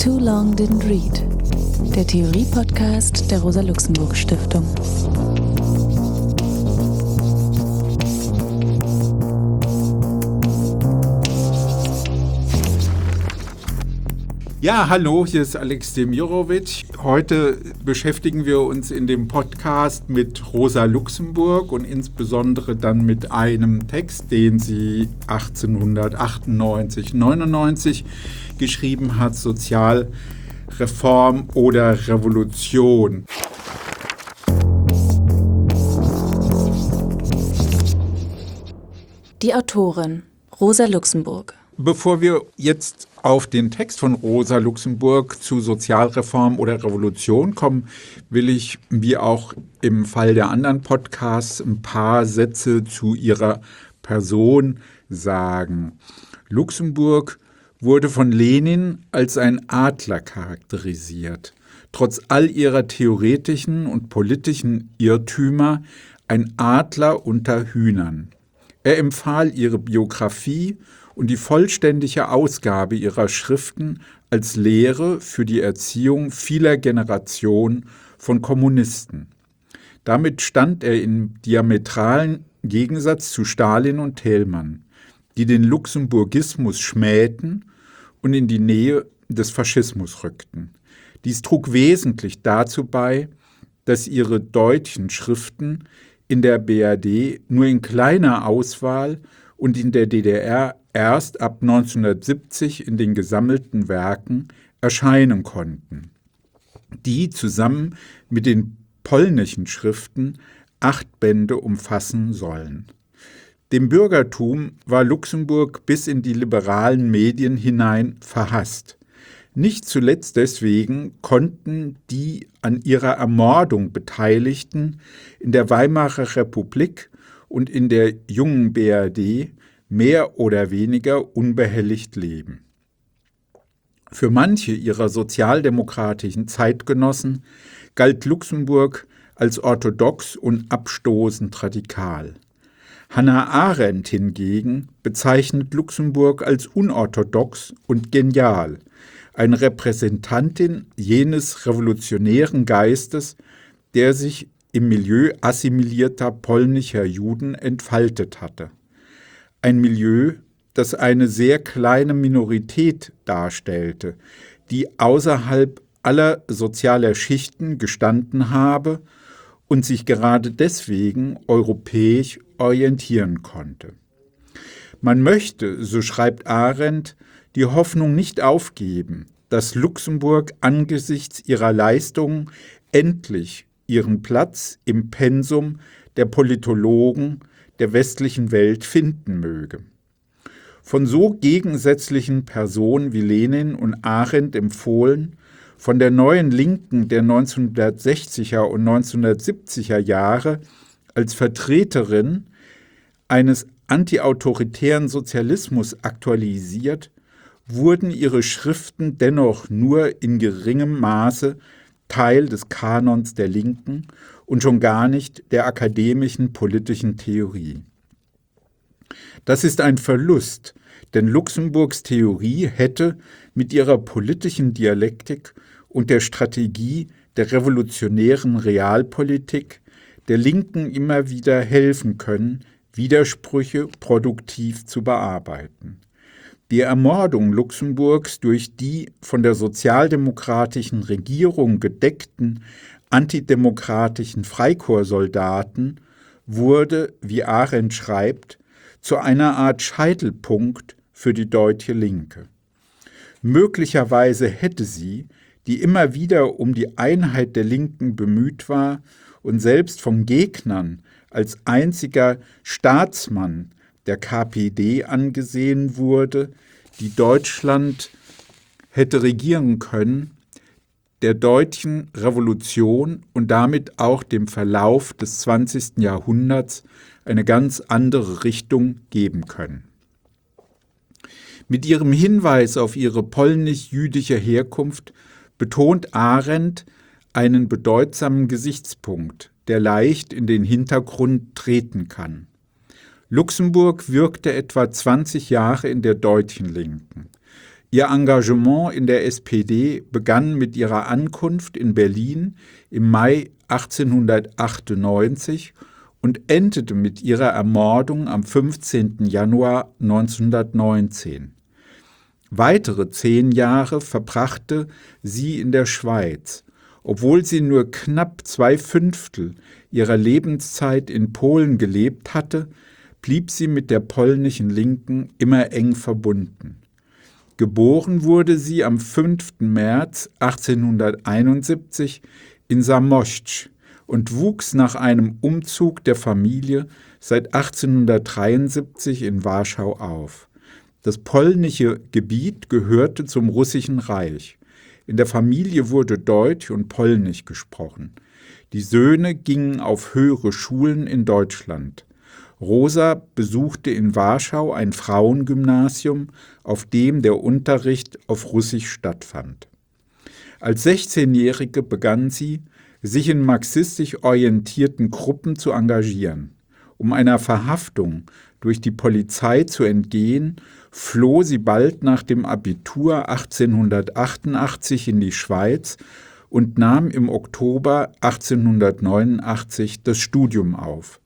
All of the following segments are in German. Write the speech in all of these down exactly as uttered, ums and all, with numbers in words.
Too Long Didn't Read, der Theorie-Podcast der Rosa-Luxemburg-Stiftung. Ja, hallo, hier ist Alex Demirovic. Heute beschäftigen wir uns in dem Podcast mit Rosa Luxemburg und insbesondere dann mit einem Text, den sie achtzehnhundertachtundneunzig neunundneunzig geschrieben hat, Sozialreform oder Revolution. Die Autorin Rosa Luxemburg. Bevor wir jetzt auf den Text von Rosa Luxemburg zu Sozialreform oder Revolution kommen, will ich, wie auch im Fall der anderen Podcasts, ein paar Sätze zu ihrer Person sagen. Luxemburg wurde von Lenin als ein Adler charakterisiert. Trotz all ihrer theoretischen und politischen Irrtümer ein Adler unter Hühnern. Er empfahl ihre Biografie und die vollständige Ausgabe ihrer Schriften als Lehre für die Erziehung vieler Generationen von Kommunisten. Damit stand er im diametralen Gegensatz zu Stalin und Thälmann, die den Luxemburgismus schmähten und in die Nähe des Faschismus rückten. Dies trug wesentlich dazu bei, dass ihre deutschen Schriften in der B R D nur in kleiner Auswahl und in der D D R erst ab neunzehnhundertsiebzig in den gesammelten Werken erscheinen konnten, die zusammen mit den polnischen Schriften acht Bände umfassen sollen. Dem Bürgertum war Luxemburg bis in die liberalen Medien hinein verhasst. Nicht zuletzt deswegen konnten die an ihrer Ermordung Beteiligten in der Weimarer Republik und in der jungen B R D mehr oder weniger unbehelligt leben. Für manche ihrer sozialdemokratischen Zeitgenossen galt Luxemburg als orthodox und abstoßend radikal. Hannah Arendt hingegen bezeichnet Luxemburg als unorthodox und genial, eine Repräsentantin jenes revolutionären Geistes, der sich im Milieu assimilierter polnischer Juden entfaltet hatte. Ein Milieu, das eine sehr kleine Minorität darstellte, die außerhalb aller sozialer Schichten gestanden habe und sich gerade deswegen europäisch orientieren konnte. Man möchte, so schreibt Arendt, die Hoffnung nicht aufgeben, dass Luxemburg angesichts ihrer Leistungen endlich ihren Platz im Pensum der Politologen der westlichen Welt finden möge. Von so gegensätzlichen Personen wie Lenin und Arendt empfohlen, von der neuen Linken der neunzehnhundertsechziger und neunzehnhundertsiebziger Jahre als Vertreterin eines antiautoritären Sozialismus aktualisiert, wurden ihre Schriften dennoch nur in geringem Maße Teil des Kanons der Linken und schon gar nicht der akademischen politischen Theorie. Das ist ein Verlust, denn Luxemburgs Theorie hätte mit ihrer politischen Dialektik und der Strategie der revolutionären Realpolitik der Linken immer wieder helfen können, Widersprüche produktiv zu bearbeiten. Die Ermordung Luxemburgs durch die von der sozialdemokratischen Regierung gedeckten antidemokratischen Freikorpssoldaten wurde, wie Arendt schreibt, zu einer Art Scheitelpunkt für die deutsche Linke. Möglicherweise hätte sie, die immer wieder um die Einheit der Linken bemüht war und selbst von Gegnern als einziger Staatsmann der K P D angesehen wurde, die Deutschland hätte regieren können, der deutschen Revolution und damit auch dem Verlauf des zwanzigsten Jahrhunderts eine ganz andere Richtung geben können. Mit ihrem Hinweis auf ihre polnisch-jüdische Herkunft betont Arendt einen bedeutsamen Gesichtspunkt, der leicht in den Hintergrund treten kann. Luxemburg wirkte etwa zwanzig Jahre in der deutschen Linken. Ihr Engagement in der S P D begann mit ihrer Ankunft in Berlin im Mai achtzehnhundertachtundneunzig und endete mit ihrer Ermordung am fünfzehnten Januar neunzehnhundertneunzehn. Weitere zehn Jahre verbrachte sie in der Schweiz. Obwohl sie nur knapp zwei Fünftel ihrer Lebenszeit in Polen gelebt hatte, blieb sie mit der polnischen Linken immer eng verbunden. Geboren wurde sie am fünften März achtzehnhunderteinundsiebzig in Zamość und wuchs nach einem Umzug der Familie seit achtzehnhundertdreiundsiebzig in Warschau auf. Das polnische Gebiet gehörte zum Russischen Reich. In der Familie wurde Deutsch und Polnisch gesprochen. Die Söhne gingen auf höhere Schulen in Deutschland. Rosa besuchte in Warschau ein Frauengymnasium, auf dem der Unterricht auf Russisch stattfand. Als sechzehnjährige begann sie, sich in marxistisch orientierten Gruppen zu engagieren. Um einer Verhaftung durch die Polizei zu entgehen, floh sie bald nach dem Abitur achtzehnhundertachtundachtzig in die Schweiz und nahm im Oktober achtzehnhundertneunundachtzig das Studium auf.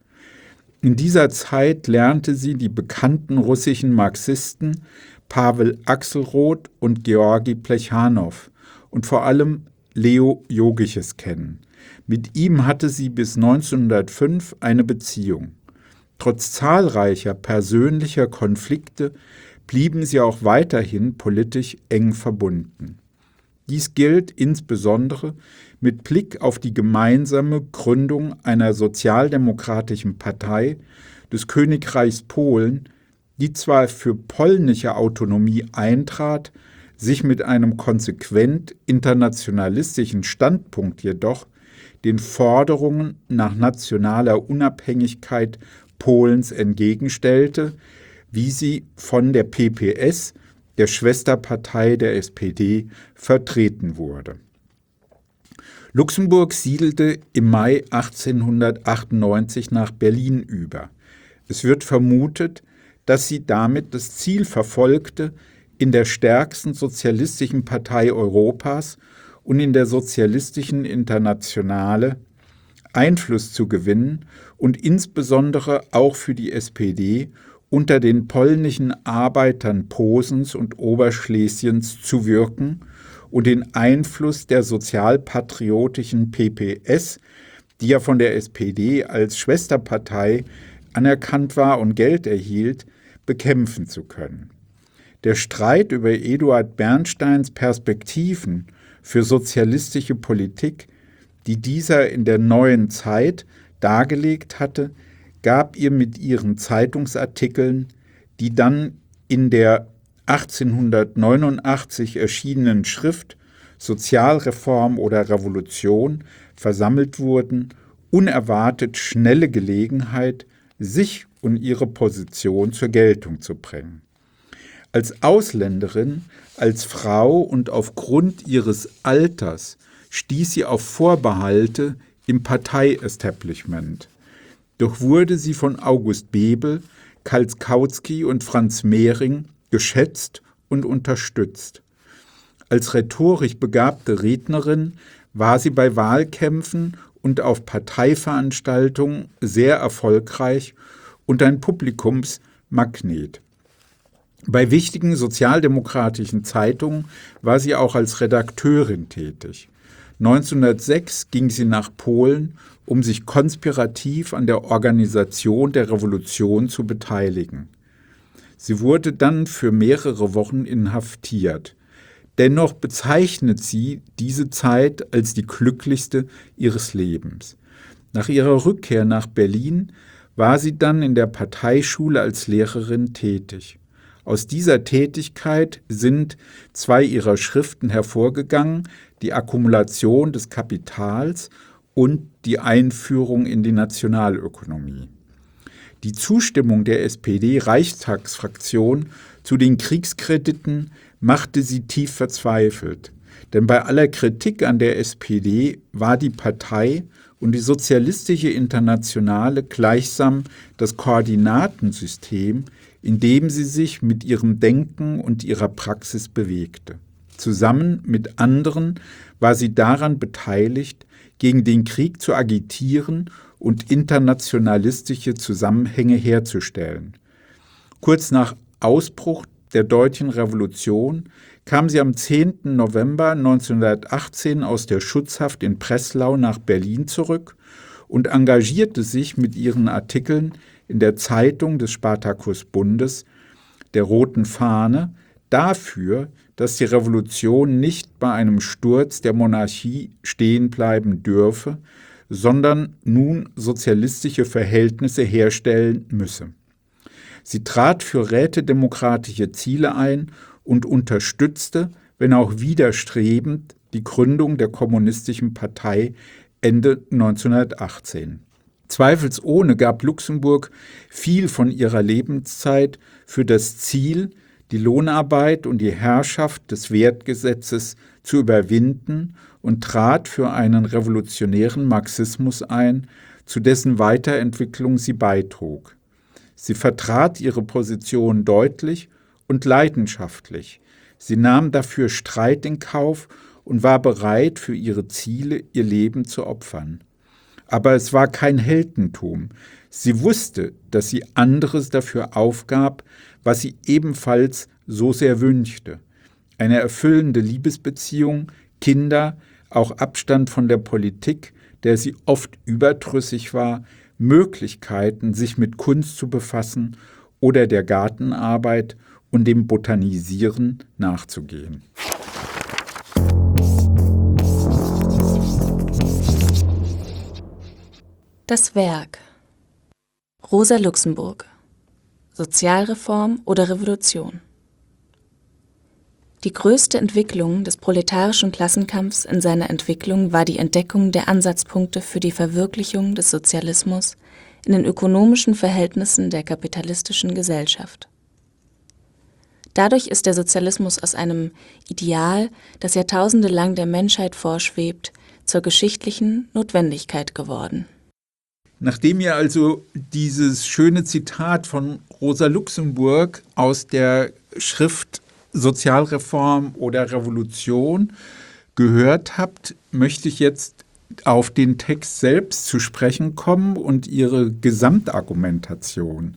In dieser Zeit lernte sie die bekannten russischen Marxisten Pawel Axelrod und Georgi Plechanow und vor allem Leo Jogiches kennen. Mit ihm hatte sie bis neunzehnhundertfünf eine Beziehung. Trotz zahlreicher persönlicher Konflikte blieben sie auch weiterhin politisch eng verbunden. Dies gilt insbesondere mit Blick auf die gemeinsame Gründung einer sozialdemokratischen Partei des Königreichs Polen, die zwar für polnische Autonomie eintrat, sich mit einem konsequent internationalistischen Standpunkt jedoch den Forderungen nach nationaler Unabhängigkeit Polens entgegenstellte, wie sie von der P P S, der Schwesterpartei der S P D, vertreten wurde. Luxemburg siedelte im Mai achtzehnhundertachtundneunzig nach Berlin über. Es wird vermutet, dass sie damit das Ziel verfolgte, in der stärksten sozialistischen Partei Europas und in der Sozialistischen Internationale Einfluss zu gewinnen und insbesondere auch für die S P D unter den polnischen Arbeitern Posens und Oberschlesiens zu wirken und den Einfluss der sozialpatriotischen P P S, die ja von der S P D als Schwesterpartei anerkannt war und Geld erhielt, bekämpfen zu können. Der Streit über Eduard Bernsteins Perspektiven für sozialistische Politik, die dieser in der Neuen Zeit dargelegt hatte, gab ihr mit ihren Zeitungsartikeln, die dann in der achtzehnhundertneunundachtzig erschienenen Schrift Sozialreform oder Revolution versammelt wurden, unerwartet schnelle Gelegenheit, sich und ihre Position zur Geltung zu bringen. Als Ausländerin, als Frau und aufgrund ihres Alters stieß sie auf Vorbehalte im Partei-Establishment. Doch wurde sie von August Bebel, Karl Kautsky und Franz Mehring geschätzt und unterstützt. Als rhetorisch begabte Rednerin war sie bei Wahlkämpfen und auf Parteiveranstaltungen sehr erfolgreich und ein Publikumsmagnet. Bei wichtigen sozialdemokratischen Zeitungen war sie auch als Redakteurin tätig. neunzehnhundertsechs ging sie nach Polen, um sich konspirativ an der Organisation der Revolution zu beteiligen. Sie wurde dann für mehrere Wochen inhaftiert. Dennoch bezeichnet sie diese Zeit als die glücklichste ihres Lebens. Nach ihrer Rückkehr nach Berlin war sie dann in der Parteischule als Lehrerin tätig. Aus dieser Tätigkeit sind zwei ihrer Schriften hervorgegangen, die Akkumulation des Kapitals und die Einführung in die Nationalökonomie. Die Zustimmung der S P D-Reichstagsfraktion zu den Kriegskrediten machte sie tief verzweifelt. Denn bei aller Kritik an der S P D war die Partei und die Sozialistische Internationale gleichsam das Koordinatensystem, in dem sie sich mit ihrem Denken und ihrer Praxis bewegte. Zusammen mit anderen war sie daran beteiligt, gegen den Krieg zu agitieren und internationalistische Zusammenhänge herzustellen. Kurz nach Ausbruch der Deutschen Revolution kam sie am zehnten November neunzehnhundertachtzehn aus der Schutzhaft in Breslau nach Berlin zurück und engagierte sich mit ihren Artikeln in der Zeitung des Spartakusbundes, der Roten Fahne, dafür, dass die Revolution nicht bei einem Sturz der Monarchie stehen bleiben dürfe, sondern nun sozialistische Verhältnisse herstellen müsse. Sie trat für rätedemokratische Ziele ein und unterstützte, wenn auch widerstrebend, die Gründung der Kommunistischen Partei Ende neunzehnhundertachtzehn. Zweifelsohne gab Luxemburg viel von ihrer Lebenszeit für das Ziel, die Lohnarbeit und die Herrschaft des Wertgesetzes zu überwinden und trat für einen revolutionären Marxismus ein, zu dessen Weiterentwicklung sie beitrug. Sie vertrat ihre Position deutlich und leidenschaftlich. Sie nahm dafür Streit in Kauf und war bereit, für ihre Ziele ihr Leben zu opfern. Aber es war kein Heldentum. Sie wusste, dass sie anderes dafür aufgab, was sie ebenfalls so sehr wünschte. Eine erfüllende Liebesbeziehung, Kinder, auch Abstand von der Politik, der sie oft überdrüssig war, Möglichkeiten, sich mit Kunst zu befassen oder der Gartenarbeit und dem Botanisieren nachzugehen. Das Werk. Rosa Luxemburg. Sozialreform oder Revolution. Die größte Entwicklung des proletarischen Klassenkampfs in seiner Entwicklung war die Entdeckung der Ansatzpunkte für die Verwirklichung des Sozialismus in den ökonomischen Verhältnissen der kapitalistischen Gesellschaft. Dadurch ist der Sozialismus aus einem Ideal, das jahrtausendelang der Menschheit vorschwebt, zur geschichtlichen Notwendigkeit geworden. Nachdem ihr also dieses schöne Zitat von Rosa Luxemburg aus der Schrift Sozialreform oder Revolution gehört habt, möchte ich jetzt auf den Text selbst zu sprechen kommen und ihre Gesamtargumentation.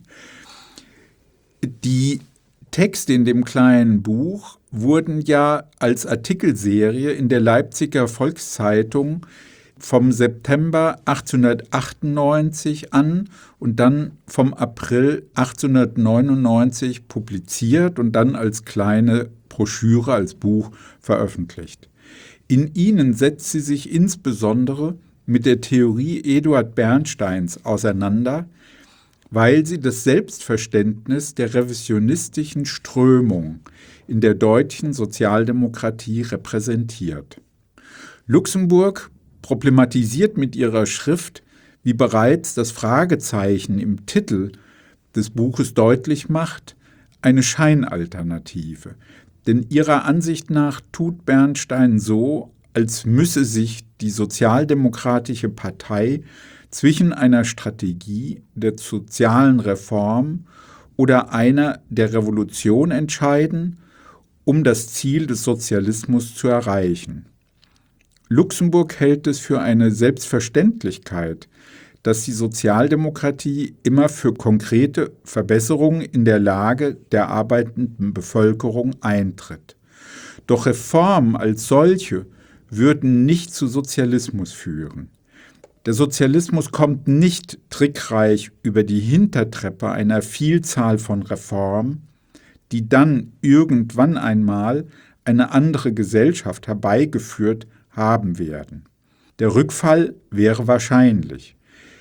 Die Texte in dem kleinen Buch wurden ja als Artikelserie in der Leipziger Volkszeitung vom September achtzehnhundertachtundneunzig an und dann vom April achtzehnhundertneunundneunzig publiziert und dann als kleine Broschüre, als Buch veröffentlicht. In ihnen setzt sie sich insbesondere mit der Theorie Eduard Bernsteins auseinander, weil sie das Selbstverständnis der revisionistischen Strömung in der deutschen Sozialdemokratie repräsentiert. Luxemburg problematisiert mit ihrer Schrift, wie bereits das Fragezeichen im Titel des Buches deutlich macht, eine Scheinalternative. Denn ihrer Ansicht nach tut Bernstein so, als müsse sich die Sozialdemokratische Partei zwischen einer Strategie der sozialen Reform oder einer der Revolution entscheiden, um das Ziel des Sozialismus zu erreichen. Luxemburg hält es für eine Selbstverständlichkeit, dass die Sozialdemokratie immer für konkrete Verbesserungen in der Lage der arbeitenden Bevölkerung eintritt. Doch Reformen als solche würden nicht zu Sozialismus führen. Der Sozialismus kommt nicht trickreich über die Hintertreppe einer Vielzahl von Reformen, die dann irgendwann einmal eine andere Gesellschaft herbeigeführt haben werden. Der Rückfall wäre wahrscheinlich.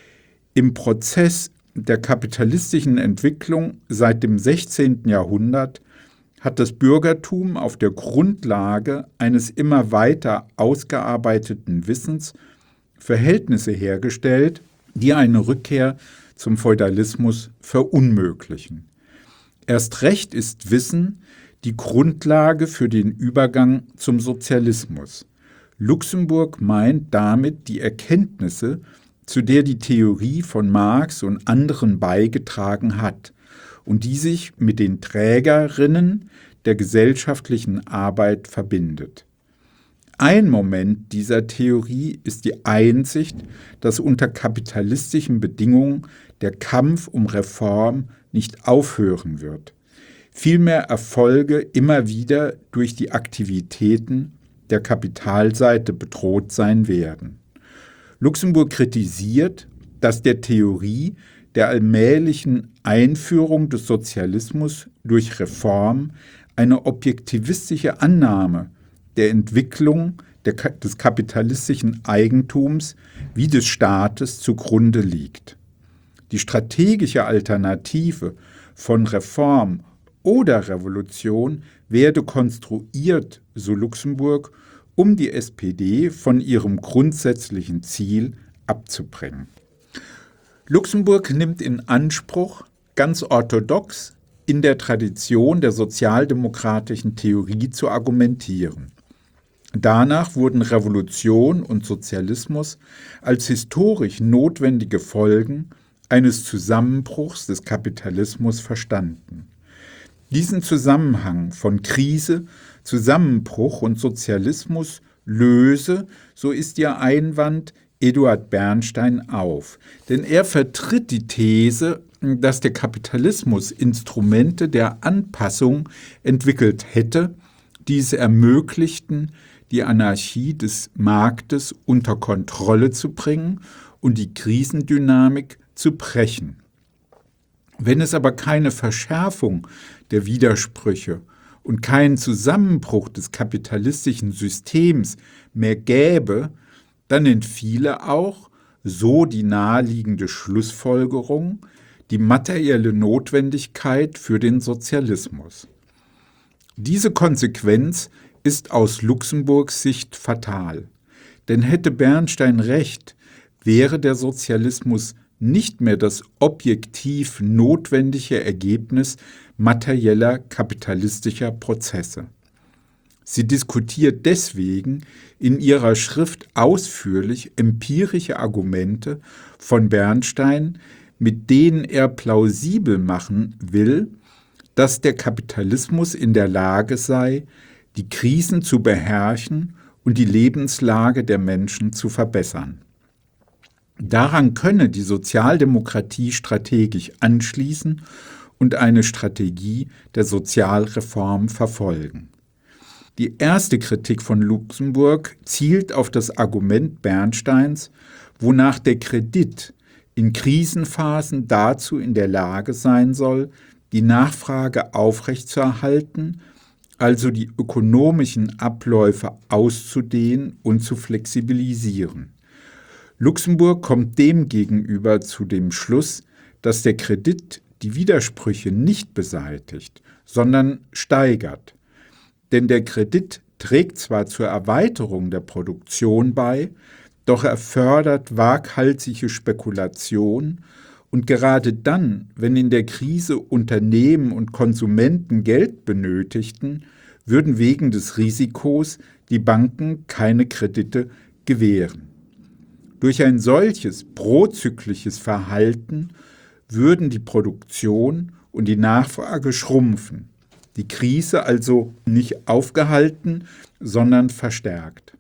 Im Prozess der kapitalistischen Entwicklung seit dem sechzehnten Jahrhundert hat das Bürgertum auf der Grundlage eines immer weiter ausgearbeiteten Wissens Verhältnisse hergestellt, die eine Rückkehr zum Feudalismus verunmöglichen. Erst recht ist Wissen die Grundlage für den Übergang zum Sozialismus. Luxemburg meint damit die Erkenntnisse, zu der die Theorie von Marx und anderen beigetragen hat und die sich mit den Trägerinnen der gesellschaftlichen Arbeit verbindet. Ein Moment dieser Theorie ist die Einsicht, dass unter kapitalistischen Bedingungen der Kampf um Reform nicht aufhören wird, vielmehr Erfolge immer wieder durch die Aktivitäten der Kapitalseite bedroht sein werden. Luxemburg kritisiert, dass der Theorie der allmählichen Einführung des Sozialismus durch Reform eine objektivistische Annahme der Entwicklung der, des kapitalistischen Eigentums wie des Staates zugrunde liegt. Die strategische Alternative von Reform oder Revolution werde konstruiert, so Luxemburg, um die S P D von ihrem grundsätzlichen Ziel abzubringen. Luxemburg nimmt in Anspruch, ganz orthodox in der Tradition der sozialdemokratischen Theorie zu argumentieren. Danach wurden Revolution und Sozialismus als historisch notwendige Folgen eines Zusammenbruchs des Kapitalismus verstanden. Diesen Zusammenhang von Krise, Zusammenbruch und Sozialismus löse, so ist ihr Einwand, Eduard Bernstein auf. Denn er vertritt die These, dass der Kapitalismus Instrumente der Anpassung entwickelt hätte, die es ermöglichten, die Anarchie des Marktes unter Kontrolle zu bringen und die Krisendynamik zu brechen. Wenn es aber keine Verschärfung der Widersprüche und keinen Zusammenbruch des kapitalistischen Systems mehr gäbe, dann entfiele auch, so die naheliegende Schlussfolgerung, die materielle Notwendigkeit für den Sozialismus. Diese Konsequenz ist aus Luxemburgs Sicht fatal. Denn hätte Bernstein recht, wäre der Sozialismus nicht mehr das objektiv notwendige Ergebnis materieller kapitalistischer Prozesse. Sie diskutiert deswegen in ihrer Schrift ausführlich empirische Argumente von Bernstein, mit denen er plausibel machen will, dass der Kapitalismus in der Lage sei, die Krisen zu beherrschen und die Lebenslage der Menschen zu verbessern. Daran könne die Sozialdemokratie strategisch anschließen und eine Strategie der Sozialreform verfolgen. Die erste Kritik von Luxemburg zielt auf das Argument Bernsteins, wonach der Kredit in Krisenphasen dazu in der Lage sein soll, die Nachfrage aufrechtzuerhalten, also die ökonomischen Abläufe auszudehnen und zu flexibilisieren. Luxemburg kommt demgegenüber zu dem Schluss, dass der Kredit die Widersprüche nicht beseitigt, sondern steigert. Denn der Kredit trägt zwar zur Erweiterung der Produktion bei, doch er fördert waghalsige Spekulation und gerade dann, wenn in der Krise Unternehmen und Konsumenten Geld benötigten, würden wegen des Risikos die Banken keine Kredite gewähren. Durch ein solches prozyklisches Verhalten würden die Produktion und die Nachfrage schrumpfen, die Krise also nicht aufgehalten, sondern verstärkt.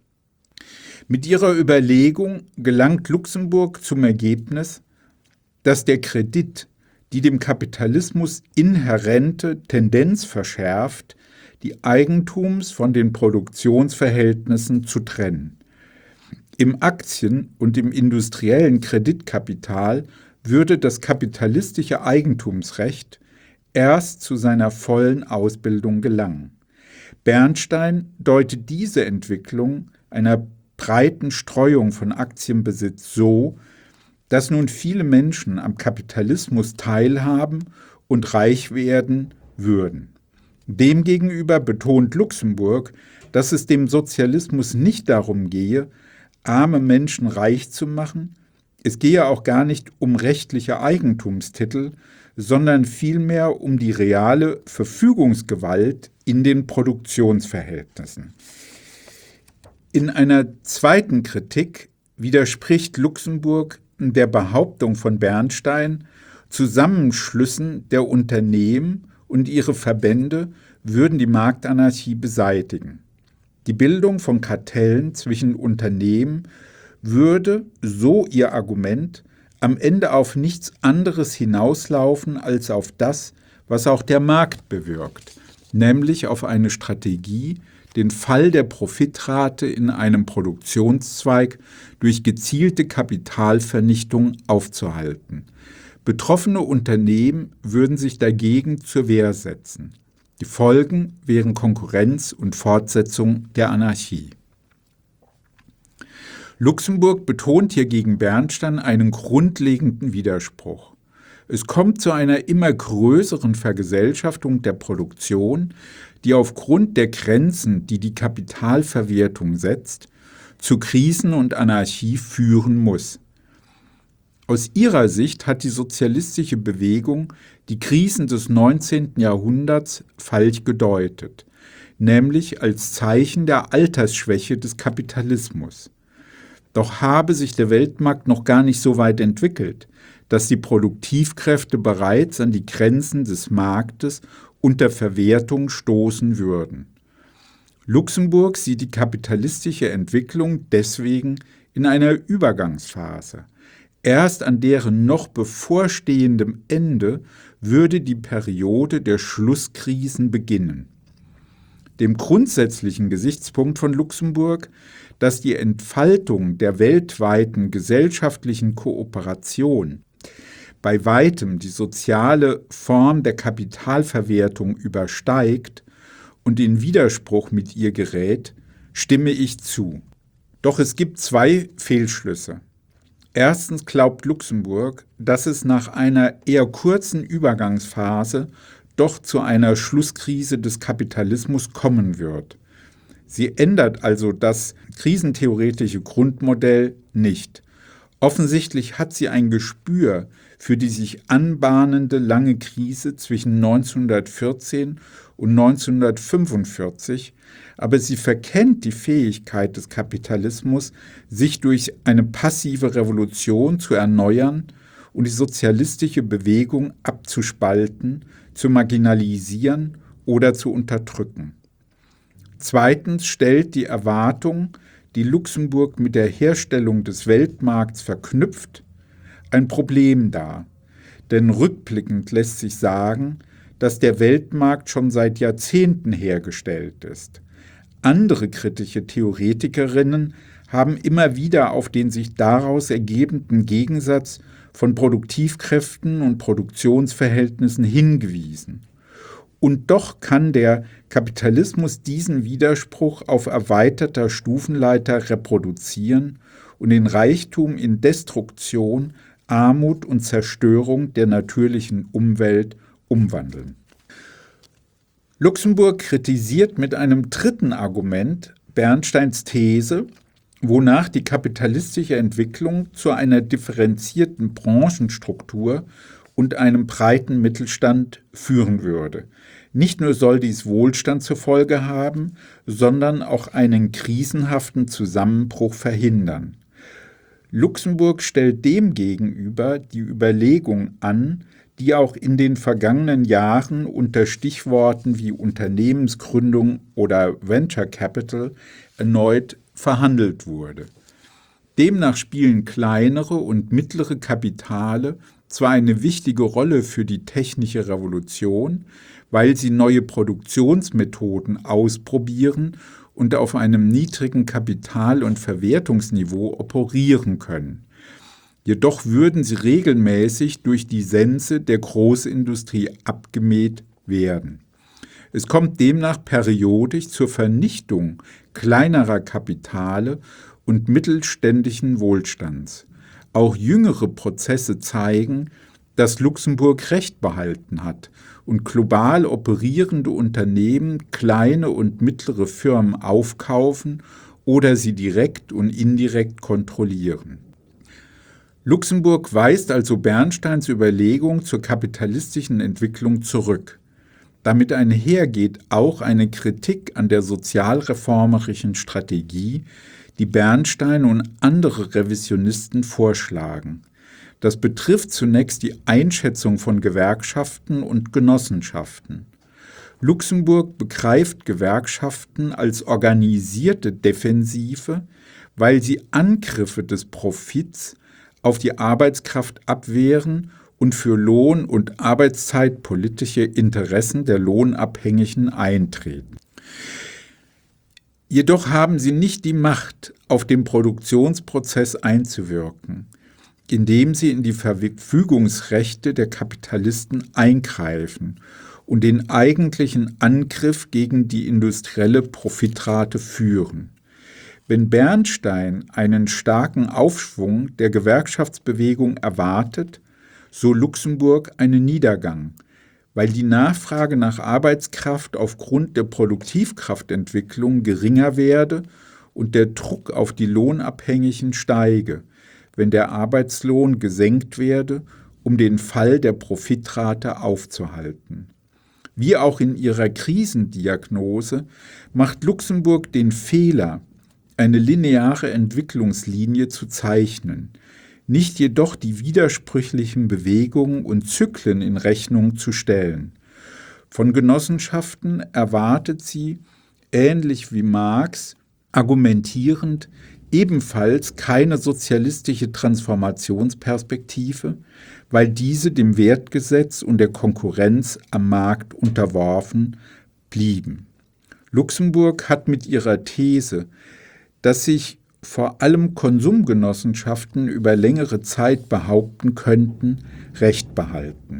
Mit ihrer Überlegung gelangt Luxemburg zum Ergebnis, dass der Kredit die dem Kapitalismus inhärente Tendenz verschärft, die Eigentums- von den Produktionsverhältnissen zu trennen. Im Aktien- und im industriellen Kreditkapital würde das kapitalistische Eigentumsrecht erst zu seiner vollen Ausbildung gelangen. Bernstein deutet diese Entwicklung einer breiten Streuung von Aktienbesitz so, dass nun viele Menschen am Kapitalismus teilhaben und reich werden würden. Demgegenüber betont Luxemburg, dass es dem Sozialismus nicht darum gehe, arme Menschen reich zu machen. Es gehe auch gar nicht um rechtliche Eigentumstitel, sondern vielmehr um die reale Verfügungsgewalt in den Produktionsverhältnissen. In einer zweiten Kritik widerspricht Luxemburg der Behauptung von Bernstein, Zusammenschlüssen der Unternehmen und ihre Verbände würden die Marktanarchie beseitigen. Die Bildung von Kartellen zwischen Unternehmen würde, so ihr Argument, am Ende auf nichts anderes hinauslaufen als auf das, was auch der Markt bewirkt, nämlich auf eine Strategie, den Fall der Profitrate in einem Produktionszweig durch gezielte Kapitalvernichtung aufzuhalten. Betroffene Unternehmen würden sich dagegen zur Wehr setzen. Die Folgen wären Konkurrenz und Fortsetzung der Anarchie. Luxemburg betont hier gegen Bernstein einen grundlegenden Widerspruch. Es kommt zu einer immer größeren Vergesellschaftung der Produktion, die aufgrund der Grenzen, die die Kapitalverwertung setzt, zu Krisen und Anarchie führen muss. Aus ihrer Sicht hat die sozialistische Bewegung die Krisen des neunzehnten Jahrhunderts falsch gedeutet, nämlich als Zeichen der Altersschwäche des Kapitalismus. Doch habe sich der Weltmarkt noch gar nicht so weit entwickelt, dass die Produktivkräfte bereits an die Grenzen des Marktes unter Verwertung stoßen würden. Luxemburg sieht die kapitalistische Entwicklung deswegen in einer Übergangsphase. Erst an deren noch bevorstehendem Ende würde die Periode der Schlusskrisen beginnen. Dem grundsätzlichen Gesichtspunkt von Luxemburg, dass die Entfaltung der weltweiten gesellschaftlichen Kooperation bei weitem die soziale Form der Kapitalverwertung übersteigt und in Widerspruch mit ihr gerät, stimme ich zu. Doch es gibt zwei Fehlschlüsse. Erstens glaubt Luxemburg, dass es nach einer eher kurzen Übergangsphase doch zu einer Schlusskrise des Kapitalismus kommen wird. Sie ändert also das krisentheoretische Grundmodell nicht. Offensichtlich hat sie ein Gespür für die sich anbahnende lange Krise zwischen neunzehnhundertvierzehn und neunzehnhundertfünfundvierzig, aber sie verkennt die Fähigkeit des Kapitalismus, sich durch eine passive Revolution zu erneuern und die sozialistische Bewegung abzuspalten, zu marginalisieren oder zu unterdrücken. Zweitens stellt die Erwartung, die Luxemburg mit der Herstellung des Weltmarkts verknüpft, ein Problem dar. Denn rückblickend lässt sich sagen, dass der Weltmarkt schon seit Jahrzehnten hergestellt ist. Andere kritische Theoretikerinnen haben immer wieder auf den sich daraus ergebenden Gegensatz von Produktivkräften und Produktionsverhältnissen hingewiesen. Und doch kann der Kapitalismus diesen Widerspruch auf erweiterter Stufenleiter reproduzieren und den Reichtum in Destruktion, Armut und Zerstörung der natürlichen Umwelt umwandeln. Luxemburg kritisiert mit einem dritten Argument Bernsteins These, wonach die kapitalistische Entwicklung zu einer differenzierten Branchenstruktur und einem breiten Mittelstand führen würde. Nicht nur soll dies Wohlstand zur Folge haben, sondern auch einen krisenhaften Zusammenbruch verhindern. Luxemburg stellt demgegenüber die Überlegung an, die auch in den vergangenen Jahren unter Stichworten wie Unternehmensgründung oder Venture Capital erneut verhandelt wurde. Demnach spielen kleinere und mittlere Kapitale zwar eine wichtige Rolle für die technische Revolution, weil sie neue Produktionsmethoden ausprobieren und auf einem niedrigen Kapital- und Verwertungsniveau operieren können. Jedoch würden sie regelmäßig durch die Sense der Großindustrie abgemäht werden. Es kommt demnach periodisch zur Vernichtung kleinerer Kapitale und mittelständischen Wohlstands. Auch jüngere Prozesse zeigen, dass Luxemburg Recht behalten hat und global operierende Unternehmen kleine und mittlere Firmen aufkaufen oder sie direkt und indirekt kontrollieren. Luxemburg weist also Bernsteins Überlegung zur kapitalistischen Entwicklung zurück. Damit einhergeht auch eine Kritik an der sozialreformerischen Strategie, die Bernstein und andere Revisionisten vorschlagen. Das betrifft zunächst die Einschätzung von Gewerkschaften und Genossenschaften. Luxemburg begreift Gewerkschaften als organisierte Defensive, weil sie Angriffe des Profits auf die Arbeitskraft abwehren und für Lohn- und arbeitszeitpolitische Interessen der Lohnabhängigen eintreten. Jedoch haben sie nicht die Macht, auf den Produktionsprozess einzuwirken, indem sie in die Verfügungsrechte der Kapitalisten eingreifen und den eigentlichen Angriff gegen die industrielle Profitrate führen. Wenn Bernstein einen starken Aufschwung der Gewerkschaftsbewegung erwartet, so Luxemburg einen Niedergang, weil die Nachfrage nach Arbeitskraft aufgrund der Produktivkraftentwicklung geringer werde und der Druck auf die Lohnabhängigen steige, wenn der Arbeitslohn gesenkt werde, um den Fall der Profitrate aufzuhalten. Wie auch in ihrer Krisendiagnose macht Luxemburg den Fehler, eine lineare Entwicklungslinie zu zeichnen, nicht jedoch die widersprüchlichen Bewegungen und Zyklen in Rechnung zu stellen. Von Genossenschaften erwartet sie, ähnlich wie Marx, argumentierend, ebenfalls keine sozialistische Transformationsperspektive, weil diese dem Wertgesetz und der Konkurrenz am Markt unterworfen blieben. Luxemburg hat mit ihrer These, dass sich vor allem Konsumgenossenschaften über längere Zeit behaupten könnten, Recht behalten.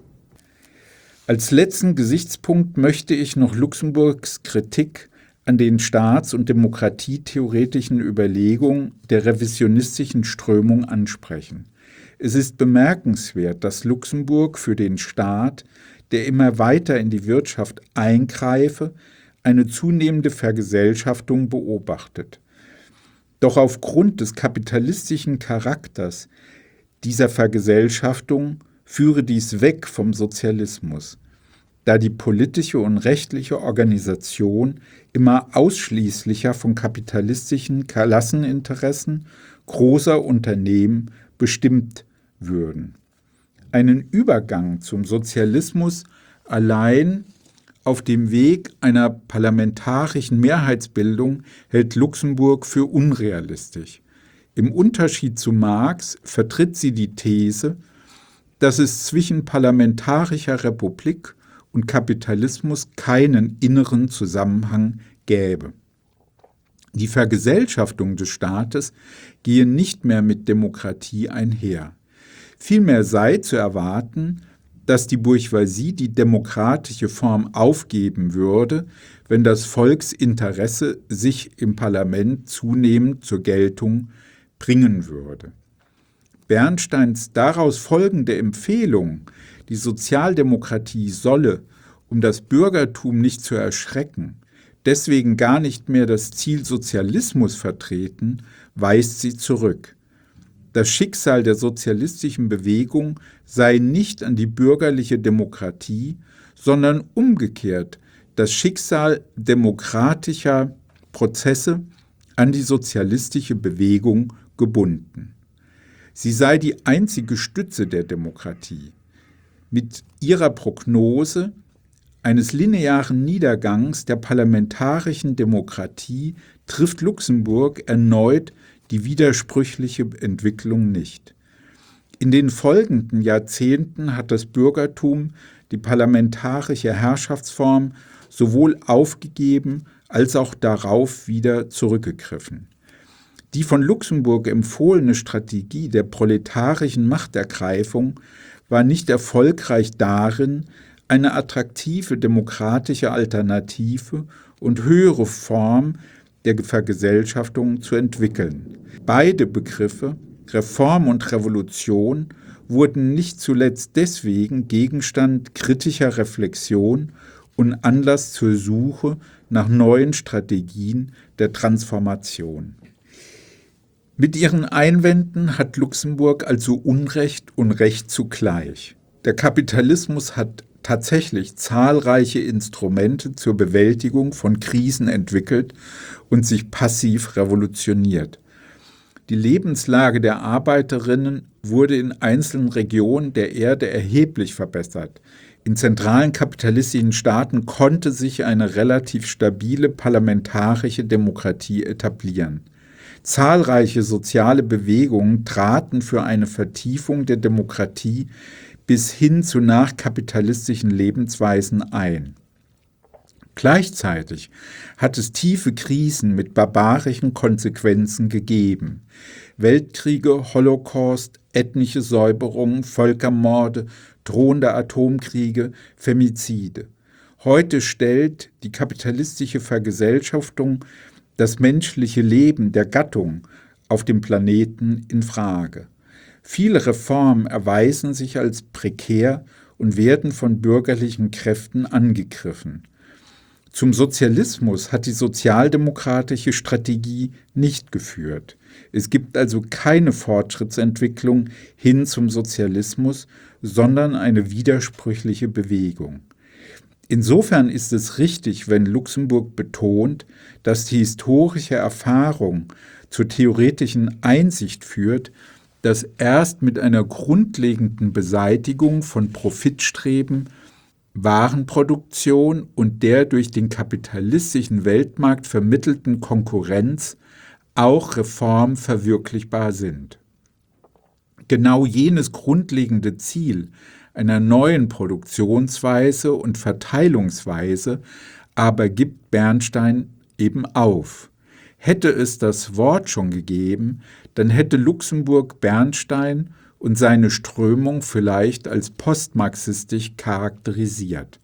Als letzten Gesichtspunkt möchte ich noch Luxemburgs Kritik an den staats- und demokratietheoretischen Überlegungen der revisionistischen Strömung ansprechen. Es ist bemerkenswert, dass Luxemburg für den Staat, der immer weiter in die Wirtschaft eingreife, eine zunehmende Vergesellschaftung beobachtet. Doch aufgrund des kapitalistischen Charakters dieser Vergesellschaftung führe dies weg vom Sozialismus, da die politische und rechtliche Organisation immer ausschließlicher von kapitalistischen Klasseninteressen großer Unternehmen bestimmt würden. Einen Übergang zum Sozialismus allein auf dem Weg einer parlamentarischen Mehrheitsbildung hält Luxemburg für unrealistisch. Im Unterschied zu Marx vertritt sie die These, dass es zwischen parlamentarischer Republik und Kapitalismus keinen inneren Zusammenhang gäbe. Die Vergesellschaftung des Staates gehe nicht mehr mit Demokratie einher. Vielmehr sei zu erwarten, dass die Bourgeoisie die demokratische Form aufgeben würde, wenn das Volksinteresse sich im Parlament zunehmend zur Geltung bringen würde. Bernsteins daraus folgende Empfehlung, die Sozialdemokratie solle, um das Bürgertum nicht zu erschrecken, deswegen gar nicht mehr das Ziel Sozialismus vertreten, weist sie zurück. Das Schicksal der sozialistischen Bewegung sei nicht an die bürgerliche Demokratie, sondern umgekehrt das Schicksal demokratischer Prozesse an die sozialistische Bewegung gebunden. Sie sei die einzige Stütze der Demokratie. Mit ihrer Prognose eines linearen Niedergangs der parlamentarischen Demokratie trifft Luxemburg erneut die widersprüchliche Entwicklung nicht. In den folgenden Jahrzehnten hat das Bürgertum die parlamentarische Herrschaftsform sowohl aufgegeben als auch darauf wieder zurückgegriffen. Die von Luxemburg empfohlene Strategie der proletarischen Machtergreifung war nicht erfolgreich darin, eine attraktive demokratische Alternative und höhere Form der Vergesellschaftung zu entwickeln. Beide Begriffe, Reform und Revolution, wurden nicht zuletzt deswegen Gegenstand kritischer Reflexion und Anlass zur Suche nach neuen Strategien der Transformation. Mit ihren Einwänden hat Luxemburg also Unrecht und Recht zugleich. Der Kapitalismus hat tatsächlich zahlreiche Instrumente zur Bewältigung von Krisen entwickelt und sich passiv revolutioniert. Die Lebenslage der Arbeiterinnen wurde in einzelnen Regionen der Erde erheblich verbessert. In zentralen kapitalistischen Staaten konnte sich eine relativ stabile parlamentarische Demokratie etablieren. Zahlreiche soziale Bewegungen traten für eine Vertiefung der Demokratie bis hin zu nachkapitalistischen Lebensweisen ein. Gleichzeitig hat es tiefe Krisen mit barbarischen Konsequenzen gegeben. Weltkriege, Holocaust, ethnische Säuberungen, Völkermorde, drohende Atomkriege, Femizide. Heute stellt die kapitalistische Vergesellschaftung das menschliche Leben der Gattung auf dem Planeten in Frage. Viele Reformen erweisen sich als prekär und werden von bürgerlichen Kräften angegriffen. Zum Sozialismus hat die sozialdemokratische Strategie nicht geführt. Es gibt also keine Fortschrittsentwicklung hin zum Sozialismus, sondern eine widersprüchliche Bewegung. Insofern ist es richtig, wenn Luxemburg betont, dass die historische Erfahrung zur theoretischen Einsicht führt, dass erst mit einer grundlegenden Beseitigung von Profitstreben, Warenproduktion und der durch den kapitalistischen Weltmarkt vermittelten Konkurrenz auch Reformen verwirklichbar sind. Genau jenes grundlegende Ziel einer neuen Produktionsweise und Verteilungsweise aber gibt Bernstein eben auf. Hätte es das Wort schon gegeben, dann hätte Luxemburg Bernstein und seine Strömung vielleicht als postmarxistisch charakterisiert.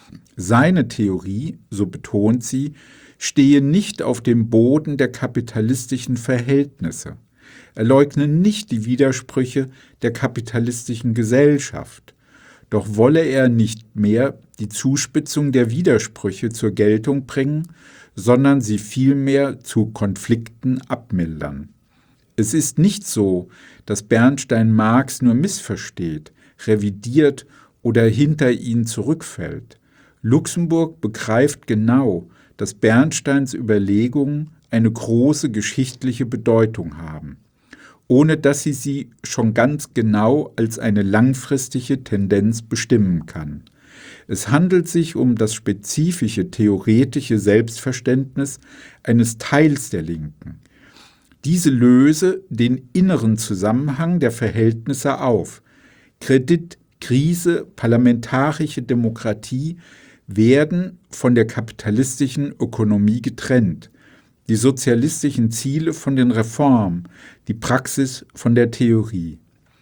Seine Theorie, so betont sie, stehe nicht auf dem Boden der kapitalistischen Verhältnisse. Er leugne nicht die Widersprüche der kapitalistischen Gesellschaft. Doch wolle er nicht mehr die Zuspitzung der Widersprüche zur Geltung bringen, sondern sie vielmehr zu Konflikten abmildern. Es ist nicht so, dass Bernstein Marx nur missversteht, revidiert oder hinter ihn zurückfällt. Luxemburg begreift genau, dass Bernsteins Überlegungen eine große geschichtliche Bedeutung haben, ohne dass sie sie schon ganz genau als eine langfristige Tendenz bestimmen kann. Es handelt sich um das spezifische theoretische Selbstverständnis eines Teils der Linken. Diese löse den inneren Zusammenhang der Verhältnisse auf. Kredit, Krise, parlamentarische Demokratie werden von der kapitalistischen Ökonomie getrennt, die sozialistischen Ziele von den Reformen, die Praxis von der Theorie.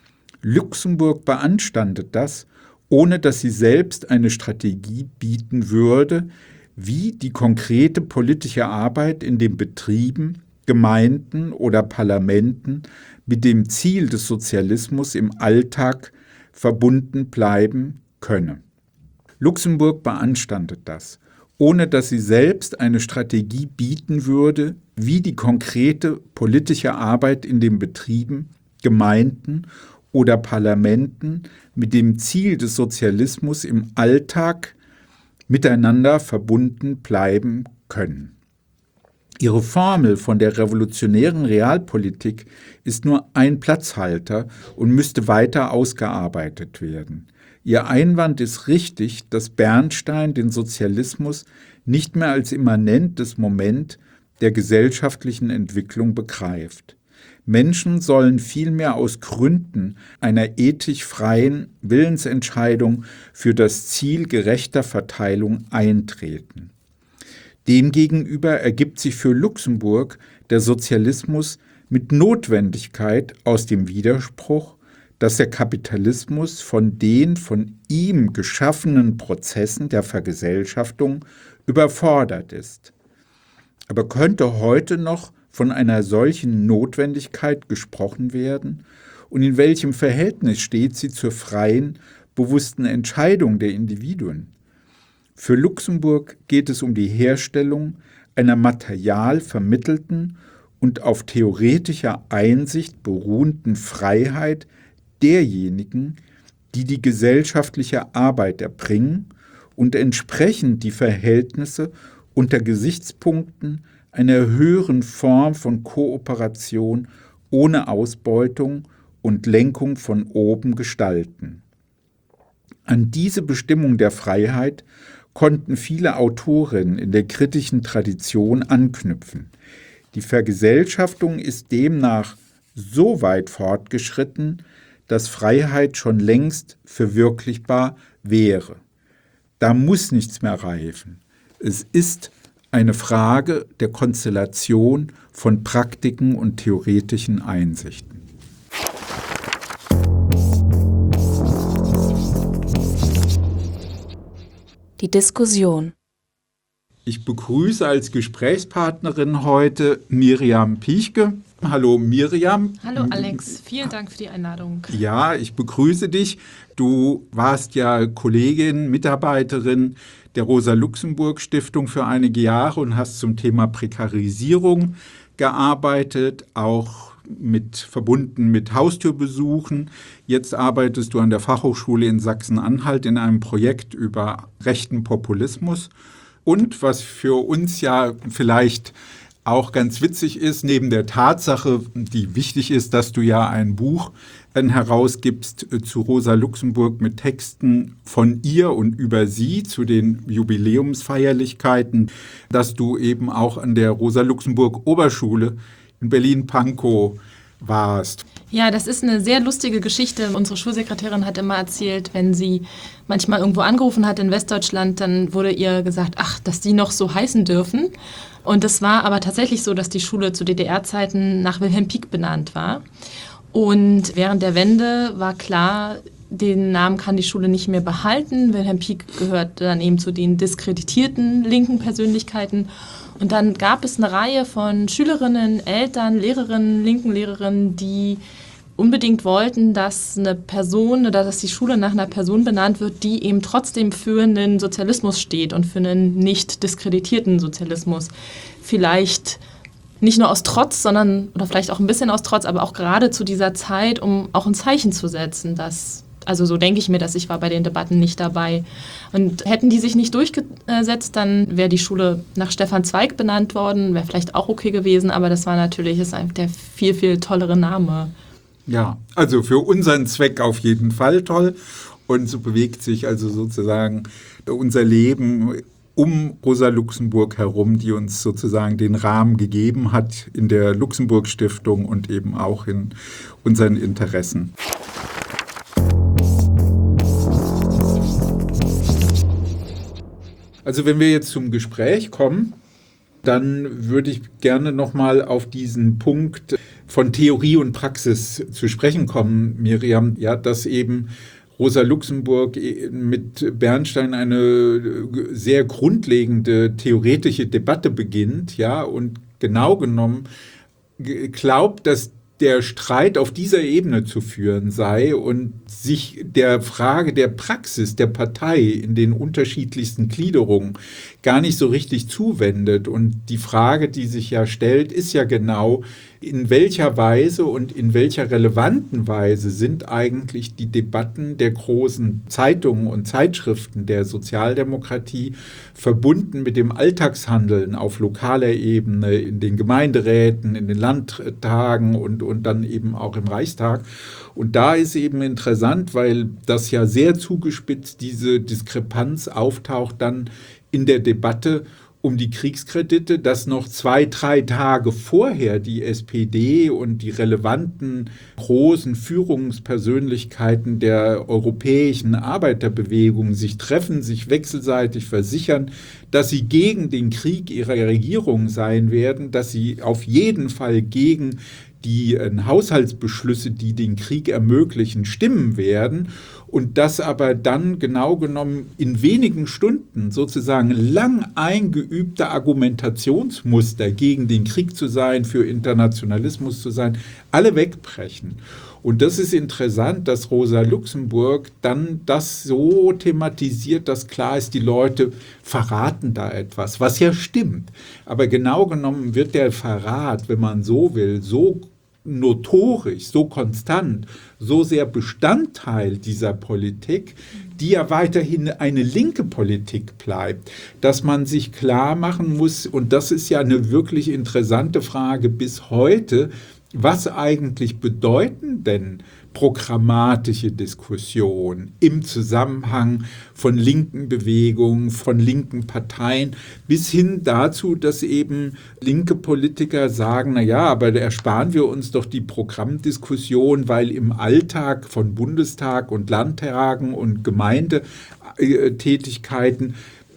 Luxemburg beanstandet das, ohne dass sie selbst eine Strategie bieten würde, wie die konkrete politische Arbeit in den Betrieben, Gemeinden oder Parlamenten mit dem Ziel des Sozialismus im Alltag verbunden bleiben könne. Luxemburg beanstandet das, ohne dass sie selbst eine Strategie bieten würde, wie die konkrete politische Arbeit in den Betrieben, Gemeinden oder Parlamenten mit dem Ziel des Sozialismus im Alltag miteinander verbunden bleiben können. Ihre Formel von der revolutionären Realpolitik ist nur ein Platzhalter und müsste weiter ausgearbeitet werden. Ihr Einwand ist richtig, dass Bernstein den Sozialismus nicht mehr als immanentes Moment der gesellschaftlichen Entwicklung begreift. Menschen sollen vielmehr aus Gründen einer ethisch freien Willensentscheidung für das Ziel gerechter Verteilung eintreten. Demgegenüber ergibt sich für Luxemburg der Sozialismus mit Notwendigkeit aus dem Widerspruch, dass der Kapitalismus von den von ihm geschaffenen Prozessen der Vergesellschaftung überfordert ist. Aber könnte heute noch von einer solchen Notwendigkeit gesprochen werden? Und in welchem Verhältnis steht sie zur freien, bewussten Entscheidung der Individuen? Für Luxemburg geht es um die Herstellung einer material vermittelten und auf theoretischer Einsicht beruhenden Freiheit derjenigen, die die gesellschaftliche Arbeit erbringen und entsprechend die Verhältnisse unter Gesichtspunkten einer höheren Form von Kooperation ohne Ausbeutung und Lenkung von oben gestalten. An diese Bestimmung der Freiheit konnten viele Autorinnen in der kritischen Tradition anknüpfen. Die Vergesellschaftung ist demnach so weit fortgeschritten, dass Freiheit schon längst verwirklichbar wäre. Da muss nichts mehr reifen. Es ist eine Frage der Konstellation von Praktiken und theoretischen Einsichten. Die Diskussion. Ich begrüße als Gesprächspartnerin heute Miriam Piechke. Hallo Miriam. Hallo Alex, vielen Dank für die Einladung. Ja, ich begrüße dich. Du warst ja Kollegin, Mitarbeiterin der Rosa-Luxemburg-Stiftung für einige Jahre und hast zum Thema Prekarisierung gearbeitet, auch mit, verbunden mit Haustürbesuchen. Jetzt arbeitest du an der Fachhochschule in Sachsen-Anhalt in einem Projekt über rechten Populismus. Und was für uns ja vielleicht auch ganz witzig ist, neben der Tatsache, die wichtig ist, dass du ja ein Buch herausgibst zu Rosa Luxemburg mit Texten von ihr und über sie zu den Jubiläumsfeierlichkeiten, dass du eben auch an der Rosa Luxemburg Oberschule in Berlin-Pankow warst. Ja, das ist eine sehr lustige Geschichte. Unsere Schulsekretärin hat immer erzählt, wenn sie manchmal irgendwo angerufen hat in Westdeutschland, dann wurde ihr gesagt, ach, dass die noch so heißen dürfen. Und es war aber tatsächlich so, dass die Schule zu D D R-Zeiten nach Wilhelm Pieck benannt war. Und während der Wende war klar, den Namen kann die Schule nicht mehr behalten. Wilhelm Pieck gehört dann eben zu den diskreditierten linken Persönlichkeiten. Und dann gab es eine Reihe von Schülerinnen, Eltern, Lehrerinnen, linken Lehrerinnen, die unbedingt wollten, dass eine Person oder dass die Schule nach einer Person benannt wird, die eben trotzdem für einen Sozialismus steht und für einen nicht diskreditierten Sozialismus. Vielleicht nicht nur aus Trotz, sondern, oder vielleicht auch ein bisschen aus Trotz, aber auch gerade zu dieser Zeit, um auch ein Zeichen zu setzen, dass, also so denke ich mir, dass ich war bei den Debatten nicht dabei. Und hätten die sich nicht durchgesetzt, dann wäre die Schule nach Stefan Zweig benannt worden, wäre vielleicht auch okay gewesen, aber das war natürlich, ist einfach der viel, viel tollere Name. Ja, also für unseren Zweck auf jeden Fall toll. Und so bewegt sich also sozusagen unser Leben um Rosa Luxemburg herum, die uns sozusagen den Rahmen gegeben hat in der Luxemburg-Stiftung und eben auch in unseren Interessen. Also wenn wir jetzt zum Gespräch kommen, dann würde ich gerne nochmal auf diesen Punkt von Theorie und Praxis zu sprechen kommen, Miriam. Ja, dass eben Rosa Luxemburg mit Bernstein eine sehr grundlegende theoretische Debatte beginnt, ja, und genau genommen glaubt, dass der Streit auf dieser Ebene zu führen sei und sich der Frage der Praxis der Partei in den unterschiedlichsten Gliederungen gar nicht so richtig zuwendet. Und die Frage, die sich ja stellt, ist ja genau, in welcher Weise und in welcher relevanten Weise sind eigentlich die Debatten der großen Zeitungen und Zeitschriften der Sozialdemokratie verbunden mit dem Alltagshandeln auf lokaler Ebene, in den Gemeinderäten, in den Landtagen und, und dann eben auch im Reichstag. Und da ist eben interessant, weil das ja sehr zugespitzt diese Diskrepanz auftaucht dann in der Debatte um die Kriegskredite, dass noch zwei, drei Tage vorher die S P D und die relevanten großen Führungspersönlichkeiten der europäischen Arbeiterbewegung sich treffen, sich wechselseitig versichern, dass sie gegen den Krieg ihrer Regierung sein werden, dass sie auf jeden Fall gegen die äh, Haushaltsbeschlüsse, die den Krieg ermöglichen, stimmen werden. Und das aber dann genau genommen in wenigen Stunden sozusagen lang eingeübte Argumentationsmuster gegen den Krieg zu sein, für Internationalismus zu sein, alle wegbrechen. Und das ist interessant, dass Rosa Luxemburg dann das so thematisiert, dass klar ist, die Leute verraten da etwas, was ja stimmt. Aber genau genommen wird der Verrat, wenn man so will, so notorisch, so konstant, so sehr Bestandteil dieser Politik, die ja weiterhin eine linke Politik bleibt, dass man sich klar machen muss, und das ist ja eine wirklich interessante Frage bis heute, was eigentlich bedeuten denn programmatische Diskussion im Zusammenhang von linken Bewegungen, von linken Parteien, bis hin dazu, dass eben linke Politiker sagen, na ja, aber da ersparen wir uns doch die Programmdiskussion, weil im Alltag von Bundestag und Landtagen und Gemeindetätigkeiten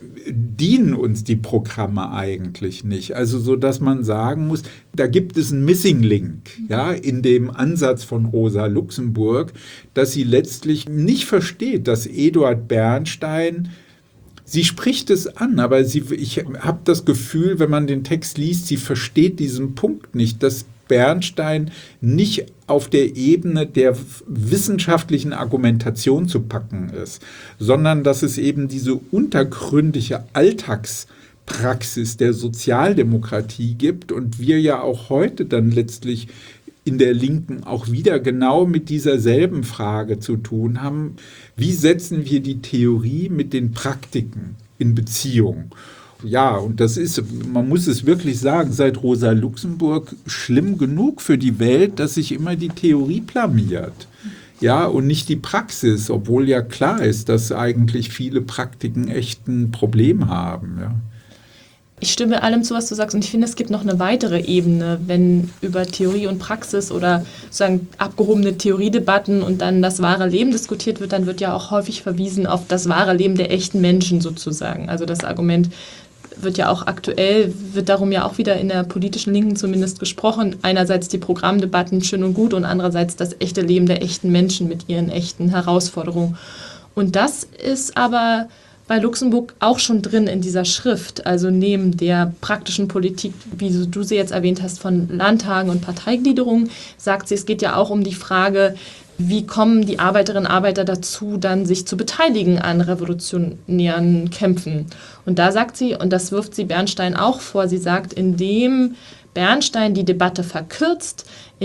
dienen uns die Programme eigentlich nicht. Also so, dass man sagen muss, da gibt es einen Missing Link, ja, in dem Ansatz von Rosa Luxemburg, dass sie letztlich nicht versteht, dass Eduard Bernstein, sie spricht es an, aber sie, ich habe das Gefühl, wenn man den Text liest, sie versteht diesen Punkt nicht, dass Bernstein nicht auf der Ebene der wissenschaftlichen Argumentation zu packen ist, sondern dass es eben diese untergründige Alltagspraxis der Sozialdemokratie gibt und wir ja auch heute dann letztlich in der Linken auch wieder genau mit dieser selben Frage zu tun haben. Wie setzen wir die Theorie mit den Praktiken in Beziehung? Ja, und das ist, man muss es wirklich sagen, seit Rosa Luxemburg schlimm genug für die Welt, dass sich immer die Theorie blamiert. Ja, und nicht die Praxis, obwohl ja klar ist, dass eigentlich viele Praktiken echt ein Problem haben. Ja. Ich stimme allem zu, was du sagst, und ich finde, es gibt noch eine weitere Ebene, wenn über Theorie und Praxis oder sozusagen abgehobene Theoriedebatten und dann das wahre Leben diskutiert wird, dann wird ja auch häufig verwiesen auf das wahre Leben der echten Menschen sozusagen. Also das Argument wird ja auch aktuell, wird darum ja auch wieder in der politischen Linken zumindest gesprochen. Einerseits die Programmdebatten schön und gut und andererseits das echte Leben der echten Menschen mit ihren echten Herausforderungen. Und das ist aber bei Luxemburg auch schon drin in dieser Schrift, also neben der praktischen Politik, wie du sie jetzt erwähnt hast, von Landtagen und Parteigliederung, sagt sie, es geht ja auch um die Frage, wie kommen die Arbeiterinnen und Arbeiter dazu, dann sich zu beteiligen an revolutionären Kämpfen. Und da sagt sie, und das wirft sie Bernstein auch vor, sie sagt, indem Bernstein die Debatte verkürzt,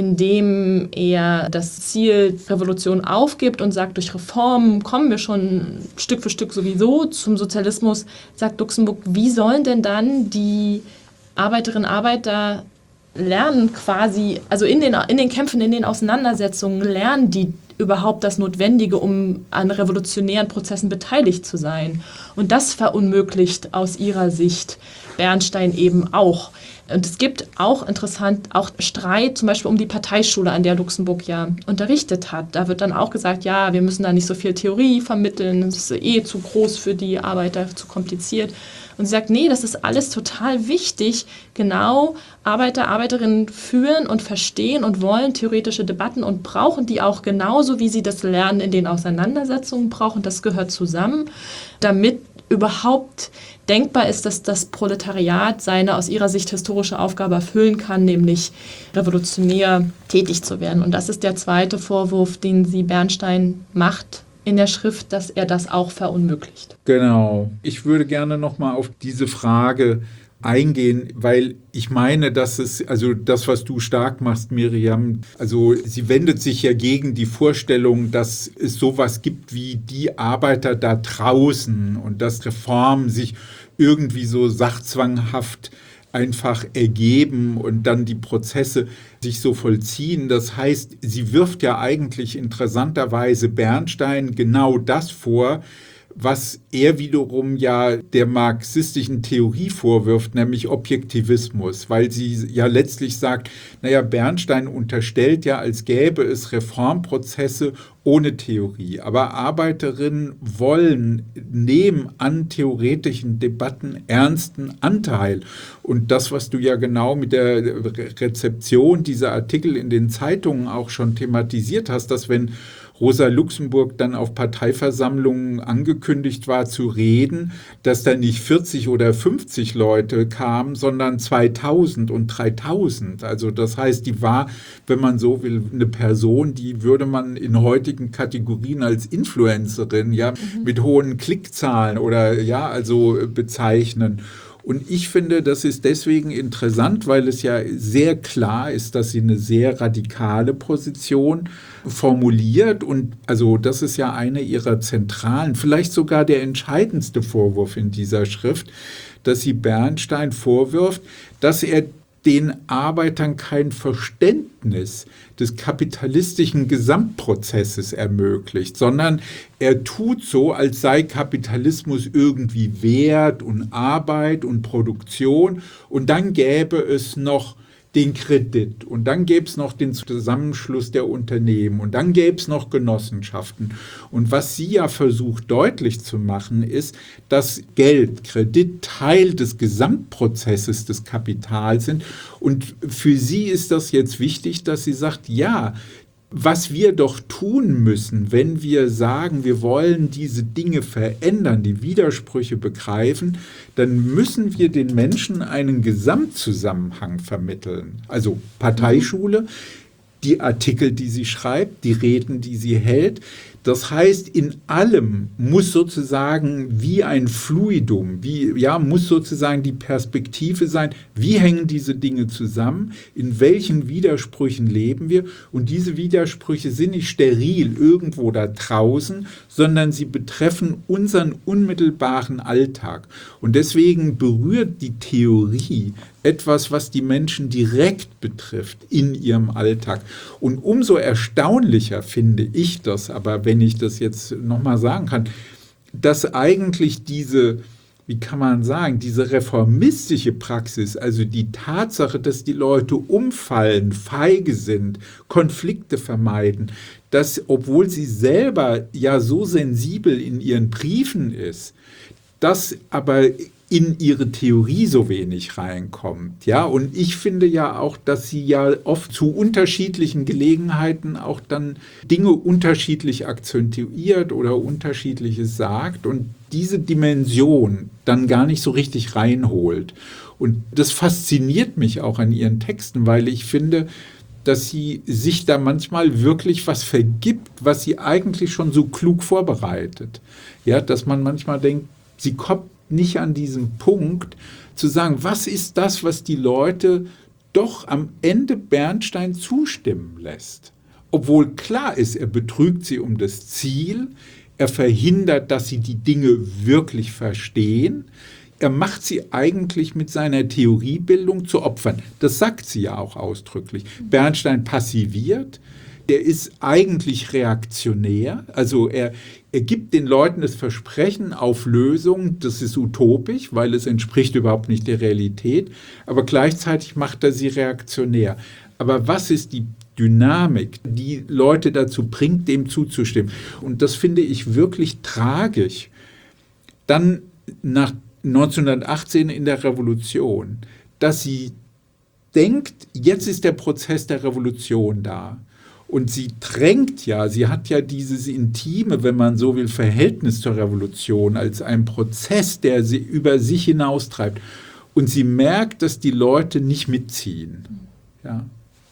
indem er das Ziel Revolution aufgibt und sagt, durch Reformen kommen wir schon Stück für Stück sowieso zum Sozialismus, sagt Luxemburg, wie sollen denn dann die Arbeiterinnen und Arbeiter lernen quasi, also in den, in den Kämpfen, in den Auseinandersetzungen lernen die überhaupt das Notwendige, um an revolutionären Prozessen beteiligt zu sein. Und das verunmöglicht aus ihrer Sicht Bernstein eben auch. Und es gibt auch interessant, auch Streit zum Beispiel um die Parteischule, an der Luxemburg ja unterrichtet hat. Da wird dann auch gesagt, ja, wir müssen da nicht so viel Theorie vermitteln, das ist eh zu groß für die Arbeiter, zu kompliziert. Und sie sagt, nee, das ist alles total wichtig. Genau, Arbeiter, Arbeiterinnen führen und verstehen und wollen theoretische Debatten und brauchen die auch genauso, wie sie das Lernen in den Auseinandersetzungen brauchen. Das gehört zusammen, damit überhaupt denkbar ist, dass das Proletariat seine aus ihrer Sicht historische Aufgabe erfüllen kann, nämlich revolutionär tätig zu werden. Und das ist der zweite Vorwurf, den sie Bernstein macht in der Schrift, dass er das auch verunmöglicht. Genau. Ich würde gerne noch mal auf diese Frage eingehen, weil ich meine, dass es, also das, was du stark machst, Miriam, also sie wendet sich ja gegen die Vorstellung, dass es sowas gibt wie die Arbeiter da draußen und dass Reformen sich irgendwie so sachzwanghaft einfach ergeben und dann die Prozesse sich so vollziehen. Das heißt, sie wirft ja eigentlich interessanterweise Bernstein genau das vor, was er wiederum ja der marxistischen Theorie vorwirft, nämlich Objektivismus, weil sie ja letztlich sagt, naja, Bernstein unterstellt ja, als gäbe es Reformprozesse ohne Theorie. Aber Arbeiterinnen wollen, nehmen an theoretischen Debatten ernsten Anteil. Und das, was du ja genau mit der Rezeption dieser Artikel in den Zeitungen auch schon thematisiert hast, dass wenn Rosa Luxemburg dann auf Parteiversammlungen angekündigt war zu reden, dass da nicht vierzig oder fünfzig Leute kamen, sondern zweitausend und dreitausend. Also das heißt, die war, wenn man so will, eine Person, die würde man in heutigen Kategorien als Influencerin, ja, mhm. mit hohen Klickzahlen oder ja, also bezeichnen. Und ich finde, das ist deswegen interessant, weil es ja sehr klar ist, dass sie eine sehr radikale Position formuliert. Und also das ist ja eine ihrer zentralen, vielleicht sogar der entscheidendste Vorwurf in dieser Schrift, dass sie Bernstein vorwirft, dass er den Arbeitern kein Verständnis des kapitalistischen Gesamtprozesses ermöglicht, sondern er tut so, als sei Kapitalismus irgendwie Wert und Arbeit und Produktion und dann gäbe es noch den Kredit und dann gäbe es noch den Zusammenschluss der Unternehmen und dann gäbe es noch Genossenschaften. Und was sie ja versucht deutlich zu machen, ist, dass Geld, Kredit Teil des Gesamtprozesses des Kapitals sind. Und für sie ist das jetzt wichtig, dass sie sagt, ja, was wir doch tun müssen, wenn wir sagen, wir wollen diese Dinge verändern, die Widersprüche begreifen, dann müssen wir den Menschen einen Gesamtzusammenhang vermitteln. Also Parteischule, die Artikel, die sie schreibt, die Reden, die sie hält. Das heißt, in allem muss sozusagen wie ein Fluidum, wie, ja, muss sozusagen die Perspektive sein, wie hängen diese Dinge zusammen, in welchen Widersprüchen leben wir. Und diese Widersprüche sind nicht steril irgendwo da draußen, sondern sie betreffen unseren unmittelbaren Alltag. Und deswegen berührt die Theorie etwas, was die Menschen direkt betrifft in ihrem Alltag. Und umso erstaunlicher finde ich das, aber wenn ich das jetzt nochmal sagen kann, dass eigentlich diese, wie kann man sagen, diese reformistische Praxis, also die Tatsache, dass die Leute umfallen, feige sind, Konflikte vermeiden, dass, obwohl sie selber ja so sensibel in ihren Briefen ist, das aber in ihre Theorie so wenig reinkommt. Ja, und ich finde ja auch, dass sie ja oft zu unterschiedlichen Gelegenheiten auch dann Dinge unterschiedlich akzentuiert oder Unterschiedliches sagt und diese Dimension dann gar nicht so richtig reinholt. Und das fasziniert mich auch an ihren Texten, weil ich finde, dass sie sich da manchmal wirklich was vergibt, was sie eigentlich schon so klug vorbereitet. Ja, dass man manchmal denkt, sie kommt nicht an diesem Punkt zu sagen, was ist das, was die Leute doch am Ende Bernstein zustimmen lässt. Obwohl klar ist, er betrügt sie um das Ziel, er verhindert, dass sie die Dinge wirklich verstehen, er macht sie eigentlich mit seiner Theoriebildung zu Opfern. Das sagt sie ja auch ausdrücklich. Bernstein passiviert, der ist eigentlich reaktionär, also er, er gibt den Leuten das Versprechen auf Lösung, das ist utopisch, weil es entspricht überhaupt nicht der Realität, aber gleichzeitig macht er sie reaktionär. Aber was ist die Dynamik, die Leute dazu bringt, dem zuzustimmen? Und das finde ich wirklich tragisch. Dann nach neunzehnhundertachtzehn in der Revolution, dass sie denkt, jetzt ist der Prozess der Revolution da. Und sie drängt ja, sie hat ja dieses intime, wenn man so will, Verhältnis zur Revolution als einen Prozess, der sie über sich hinaustreibt. Und sie merkt, dass die Leute nicht mitziehen. Ja,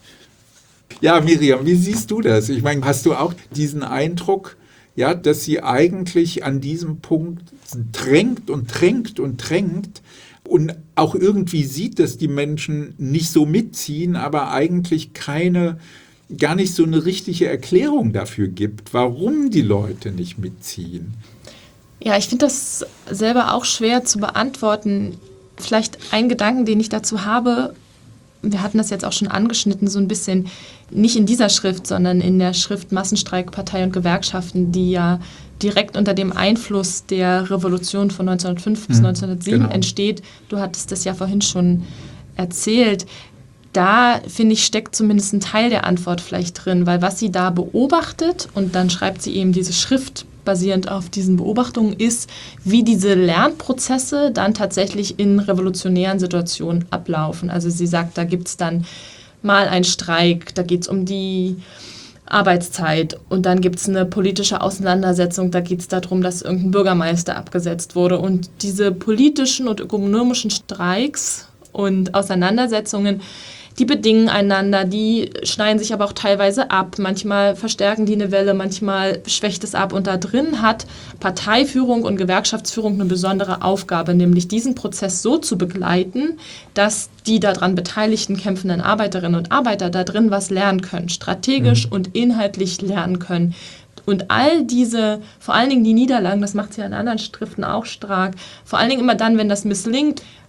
ja, Miriam, wie siehst du das? Ich meine, hast du auch diesen Eindruck, ja, dass sie eigentlich an diesem Punkt drängt und drängt und drängt und auch irgendwie sieht, dass die Menschen nicht so mitziehen, aber eigentlich keine gar nicht so eine richtige Erklärung dafür gibt, warum die Leute nicht mitziehen. Ja, ich finde das selber auch schwer zu beantworten. Vielleicht ein Gedanken, den ich dazu habe, wir hatten das jetzt auch schon angeschnitten, so ein bisschen, nicht in dieser Schrift, sondern in der Schrift Massenstreik, Partei und Gewerkschaften, die ja direkt unter dem Einfluss der Revolution von neunzehnhundertfünf bis neunzehnhundertsieben genau. entsteht. Du hattest das ja vorhin schon erzählt. Da, finde ich, steckt zumindest ein Teil der Antwort vielleicht drin, weil was sie da beobachtet, und dann schreibt sie eben diese Schrift basierend auf diesen Beobachtungen, ist, wie diese Lernprozesse dann tatsächlich in revolutionären Situationen ablaufen. Also sie sagt, da gibt es dann mal einen Streik, da geht es um die Arbeitszeit und dann gibt es eine politische Auseinandersetzung, da geht es darum, dass irgendein Bürgermeister abgesetzt wurde. Und diese politischen und ökonomischen Streiks und Auseinandersetzungen, die bedingen einander, die schneiden sich aber auch teilweise ab. Manchmal verstärken die eine Welle, manchmal schwächt es ab. Und da drin hat Parteiführung und Gewerkschaftsführung eine besondere Aufgabe, nämlich diesen Prozess so zu begleiten, dass die daran beteiligten kämpfenden Arbeiterinnen und Arbeiter da drin was lernen können, strategisch mhm. und inhaltlich lernen können. Und all diese, vor allen Dingen die Niederlagen, das macht sie ja in anderen Schriften auch stark, vor allen Dingen immer dann, wenn das misslingt,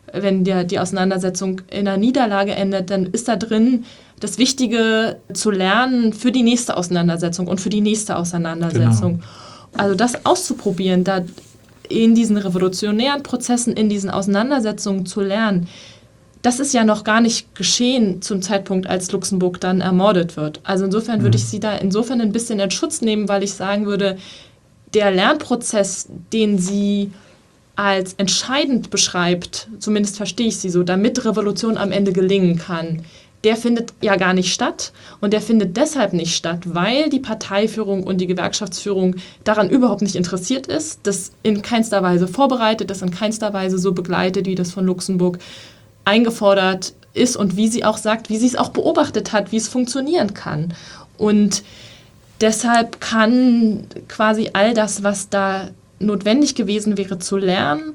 wenn der, die Auseinandersetzung in einer Niederlage endet, dann ist da drin das Wichtige zu lernen für die nächste Auseinandersetzung und für die nächste Auseinandersetzung. Genau. Also das auszuprobieren, da in diesen revolutionären Prozessen, in diesen Auseinandersetzungen zu lernen, das ist ja noch gar nicht geschehen zum Zeitpunkt, als Luxemburg dann ermordet wird. Also insofern mhm. würde ich Sie da insofern ein bisschen in Schutz nehmen, weil ich sagen würde, der Lernprozess, den sie als entscheidend beschreibt, zumindest verstehe ich sie so, damit Revolution am Ende gelingen kann, der findet ja gar nicht statt. Und der findet deshalb nicht statt, weil die Parteiführung und die Gewerkschaftsführung daran überhaupt nicht interessiert ist, das in keinster Weise vorbereitet, das in keinster Weise so begleitet, wie das von Luxemburg eingefordert ist und wie sie auch sagt, wie sie es auch beobachtet hat, wie es funktionieren kann. Und deshalb kann quasi all das, was da notwendig gewesen wäre zu lernen,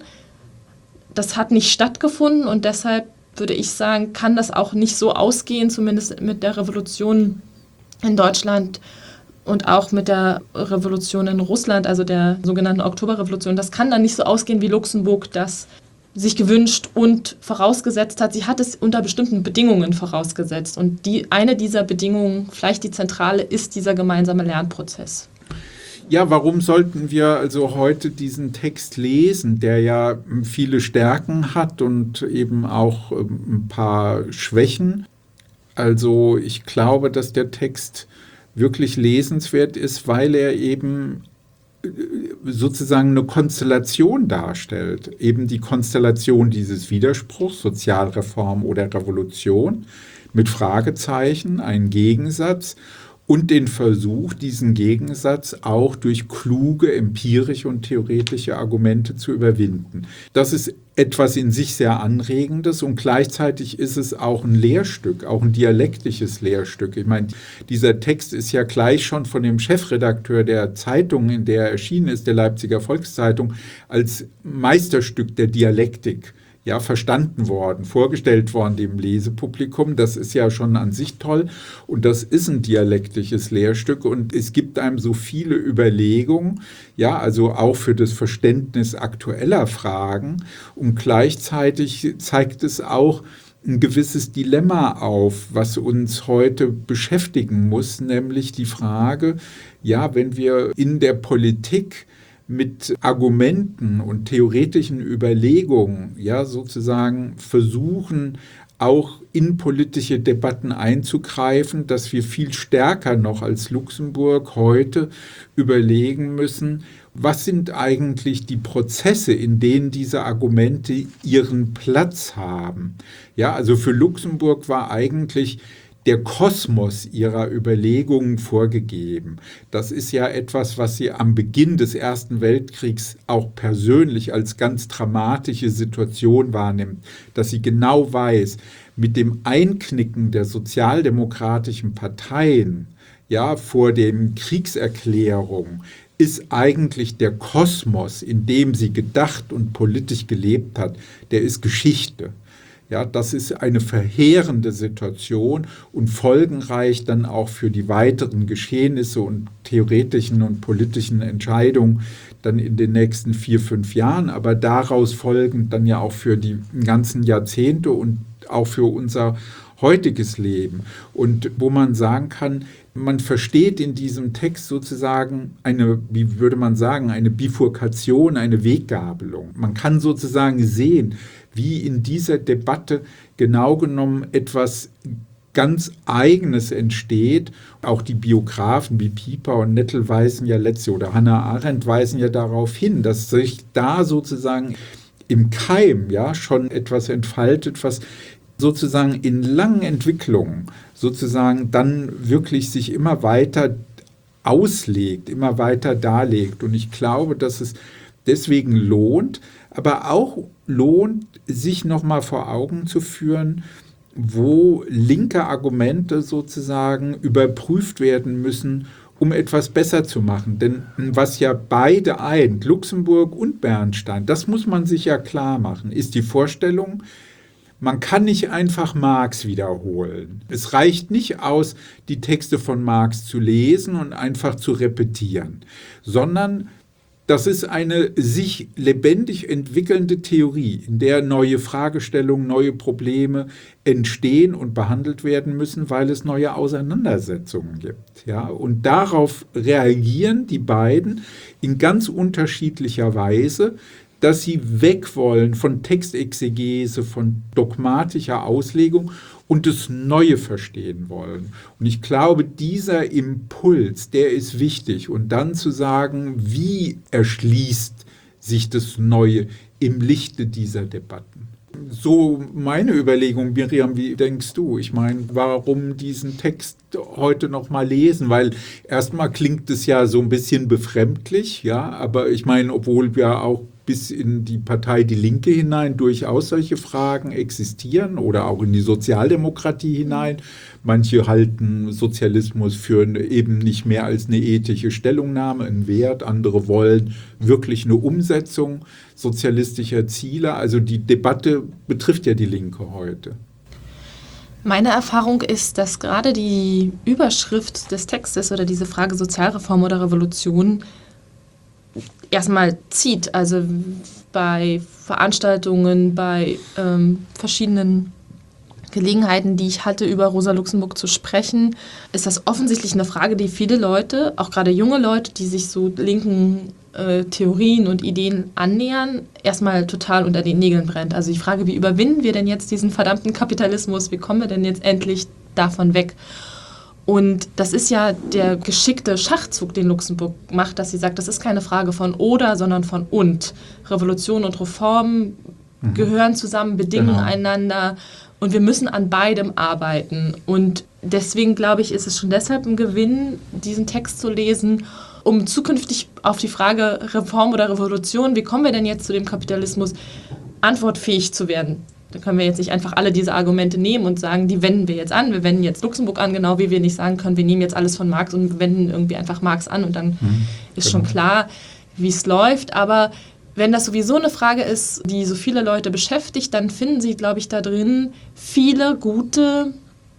das hat nicht stattgefunden und deshalb würde ich sagen, kann das auch nicht so ausgehen, zumindest mit der Revolution in Deutschland und auch mit der Revolution in Russland, also der sogenannten Oktoberrevolution. Das kann dann nicht so ausgehen, wie Luxemburg das sich gewünscht und vorausgesetzt hat. Sie hat es unter bestimmten Bedingungen vorausgesetzt. Und die, eine dieser Bedingungen, vielleicht die zentrale, ist dieser gemeinsame Lernprozess. Ja, warum sollten wir also heute diesen Text lesen, der ja viele Stärken hat und eben auch ein paar Schwächen? Also ich glaube, dass der Text wirklich lesenswert ist, weil er eben sozusagen eine Konstellation darstellt. Eben die Konstellation dieses Widerspruchs, Sozialreform oder Revolution, mit Fragezeichen, ein Gegensatz. Und den Versuch, diesen Gegensatz auch durch kluge, empirische und theoretische Argumente zu überwinden. Das ist etwas in sich sehr Anregendes und gleichzeitig ist es auch ein Lehrstück, auch ein dialektisches Lehrstück. Ich meine, dieser Text ist ja gleich schon von dem Chefredakteur der Zeitung, in der er erschienen ist, der Leipziger Volkszeitung, als Meisterstück der Dialektik ja, verstanden worden, vorgestellt worden dem Lesepublikum. Das ist ja schon an sich toll und das ist ein dialektisches Lehrstück und es gibt einem so viele Überlegungen, ja, also auch für das Verständnis aktueller Fragen und gleichzeitig zeigt es auch ein gewisses Dilemma auf, was uns heute beschäftigen muss, nämlich die Frage, ja, wenn wir in der Politik mit Argumenten und theoretischen Überlegungen ja sozusagen versuchen, auch in politische Debatten einzugreifen, dass wir viel stärker noch als Luxemburg heute überlegen müssen, was sind eigentlich die Prozesse, in denen diese Argumente ihren Platz haben. Ja, also für Luxemburg war eigentlich der Kosmos ihrer Überlegungen vorgegeben. Das ist ja etwas, was sie am Beginn des Ersten Weltkriegs auch persönlich als ganz dramatische Situation wahrnimmt, dass sie genau weiß, mit dem Einknicken der sozialdemokratischen Parteien, ja, vor den Kriegserklärungen, ist eigentlich der Kosmos, in dem sie gedacht und politisch gelebt hat, der ist Geschichte. Ja, das ist eine verheerende Situation und folgenreich dann auch für die weiteren Geschehnisse und theoretischen und politischen Entscheidungen dann in den nächsten vier, fünf Jahren, aber daraus folgend dann ja auch für die ganzen Jahrzehnte und auch für unser heutiges Leben. Und wo man sagen kann, man versteht in diesem Text sozusagen eine, wie würde man sagen, eine Bifurkation, eine Weggabelung. Man kann sozusagen sehen, wie in dieser Debatte genau genommen etwas ganz Eigenes entsteht. Auch die Biografen wie Pieper und Nettel weisen ja letzte oder Hannah Arendt weisen ja darauf hin, dass sich da sozusagen im Keim ja schon etwas entfaltet, was sozusagen in langen Entwicklungen sozusagen dann wirklich sich immer weiter auslegt, immer weiter darlegt. Und ich glaube, dass es deswegen lohnt, aber auch lohnt, sich nochmal vor Augen zu führen, wo linke Argumente sozusagen überprüft werden müssen, um etwas besser zu machen. Denn was ja beide eint, Luxemburg und Bernstein, das muss man sich ja klar machen, ist die Vorstellung, man kann nicht einfach Marx wiederholen. Es reicht nicht aus, die Texte von Marx zu lesen und einfach zu repetieren, sondern Das ist eine sich lebendig entwickelnde Theorie, in der neue Fragestellungen, neue Probleme entstehen und behandelt werden müssen, weil es neue Auseinandersetzungen gibt. Ja? Und darauf reagieren die beiden in ganz unterschiedlicher Weise, dass sie weg wollen von Textexegese, von dogmatischer Auslegung und das Neue verstehen wollen. Und ich glaube, dieser Impuls, der ist wichtig. Und dann zu sagen, wie erschließt sich das Neue im Lichte dieser Debatten? So meine Überlegung, Miriam, wie denkst du? Ich meine, warum diesen Text heute noch mal lesen? Weil erstmal klingt es ja so ein bisschen befremdlich, ja, aber ich meine, obwohl wir auch bis in die Partei Die Linke hinein durchaus solche Fragen existieren oder auch in die Sozialdemokratie hinein. Manche halten Sozialismus für eben nicht mehr als eine ethische Stellungnahme, einen Wert. Andere wollen wirklich eine Umsetzung sozialistischer Ziele. Also die Debatte betrifft ja die Linke heute. Meine Erfahrung ist, dass gerade die Überschrift des Textes oder diese Frage Sozialreform oder Revolution erstmal zieht. Also bei Veranstaltungen, bei ähm, verschiedenen Gelegenheiten, die ich hatte, über Rosa Luxemburg zu sprechen, ist das offensichtlich eine Frage, die viele Leute, auch gerade junge Leute, die sich so linken äh, Theorien und Ideen annähern, erstmal total unter den Nägeln brennt. Also die Frage, wie überwinden wir denn jetzt diesen verdammten Kapitalismus? Wie kommen wir denn jetzt endlich davon weg? Und das ist ja der geschickte Schachzug, den Luxemburg macht, dass sie sagt, das ist keine Frage von oder, sondern von und. Revolution und Reform mhm. gehören zusammen, bedingen genau. einander und wir müssen an beidem arbeiten. Und deswegen, glaube ich, ist es schon deshalb ein Gewinn, diesen Text zu lesen, um zukünftig auf die Frage Reform oder Revolution, wie kommen wir denn jetzt zu dem Kapitalismus, antwortfähig zu werden. Da können wir jetzt nicht einfach alle diese Argumente nehmen und sagen, die wenden wir jetzt an. Wir wenden jetzt Luxemburg an, genau wie wir nicht sagen können, wir nehmen jetzt alles von Marx und wenden irgendwie einfach Marx an und dann mhm, ist genau. schon klar, wie es läuft. Aber wenn das sowieso eine Frage ist, die so viele Leute beschäftigt, dann finden sie, glaube ich, da drin viele gute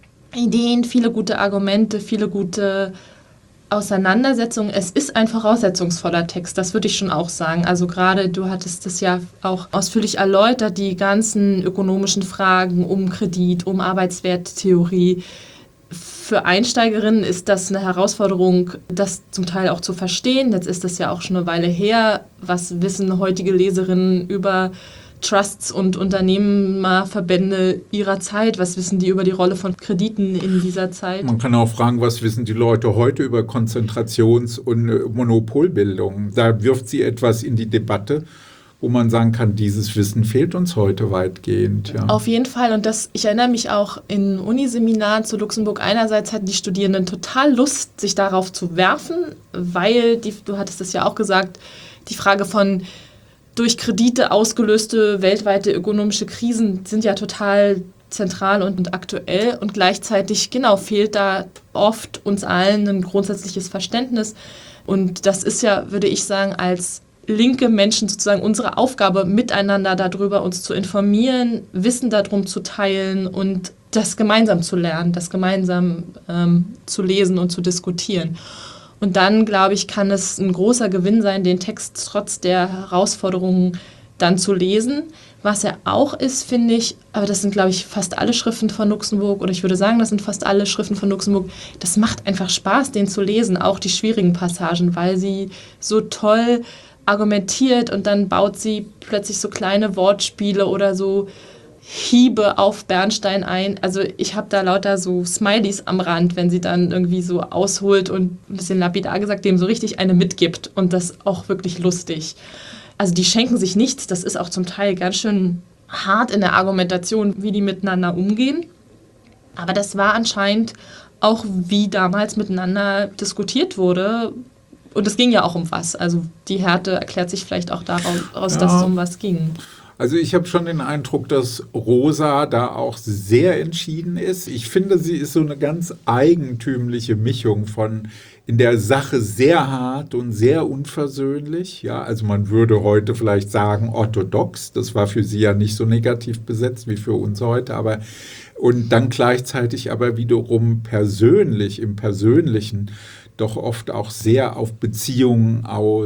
Ideen, viele gute Argumente, viele gute Auseinandersetzung. Es ist ein voraussetzungsvoller Text, das würde ich schon auch sagen. Also gerade, du hattest das ja auch ausführlich erläutert, die ganzen ökonomischen Fragen um Kredit, um Arbeitswerttheorie. Für Einsteigerinnen ist das eine Herausforderung, das zum Teil auch zu verstehen. Jetzt ist das ja auch schon eine Weile her. Was wissen heutige Leserinnen über Trusts und Unternehmerverbände ihrer Zeit? Was wissen die über die Rolle von Krediten in dieser Zeit? Man kann auch fragen, was wissen die Leute heute über Konzentrations- und Monopolbildung? Da wirft sie etwas in die Debatte, wo man sagen kann, dieses Wissen fehlt uns heute weitgehend. Ja. Auf jeden Fall. Und das, ich erinnere mich auch in Uniseminaren zu Luxemburg. Einerseits hatten die Studierenden total Lust, sich darauf zu werfen, weil, die, du hattest es ja auch gesagt, die Frage von durch Kredite ausgelöste weltweite ökonomische Krisen sind ja total zentral und, und aktuell. Und gleichzeitig, genau, fehlt da oft uns allen ein grundsätzliches Verständnis. Und das ist ja, würde ich sagen, als linke Menschen sozusagen unsere Aufgabe, miteinander darüber uns zu informieren, Wissen darum zu teilen und das gemeinsam zu lernen, das gemeinsam ähm, zu lesen und zu diskutieren. Und dann, glaube ich, kann es ein großer Gewinn sein, den Text trotz der Herausforderungen dann zu lesen. Was er auch ist, finde ich, aber das sind, glaube ich, fast alle Schriften von Luxemburg, oder ich würde sagen, das sind fast alle Schriften von Luxemburg, das macht einfach Spaß, den zu lesen, auch die schwierigen Passagen, weil sie so toll argumentiert und dann baut sie plötzlich so kleine Wortspiele oder so Hiebe auf Bernstein ein. Also ich habe da lauter so Smileys am Rand, wenn sie dann irgendwie so ausholt und ein bisschen lapidar gesagt, dem so richtig eine mitgibt und das auch wirklich lustig. Also die schenken sich nichts, das ist auch zum Teil ganz schön hart in der Argumentation, wie die miteinander umgehen. Aber das war anscheinend auch, wie damals miteinander diskutiert wurde. Und es ging ja auch um was. Also die Härte erklärt sich vielleicht auch daraus, ja, dass es um was ging. Also ich habe schon den Eindruck, dass Rosa da auch sehr entschieden ist. Ich finde, sie ist so eine ganz eigentümliche Mischung von in der Sache sehr hart und sehr unversöhnlich. Ja, also man würde heute vielleicht sagen orthodox. Das war für sie ja nicht so negativ besetzt wie für uns heute. Aber und dann gleichzeitig aber wiederum persönlich, im Persönlichen doch oft auch sehr auf Beziehungen aus.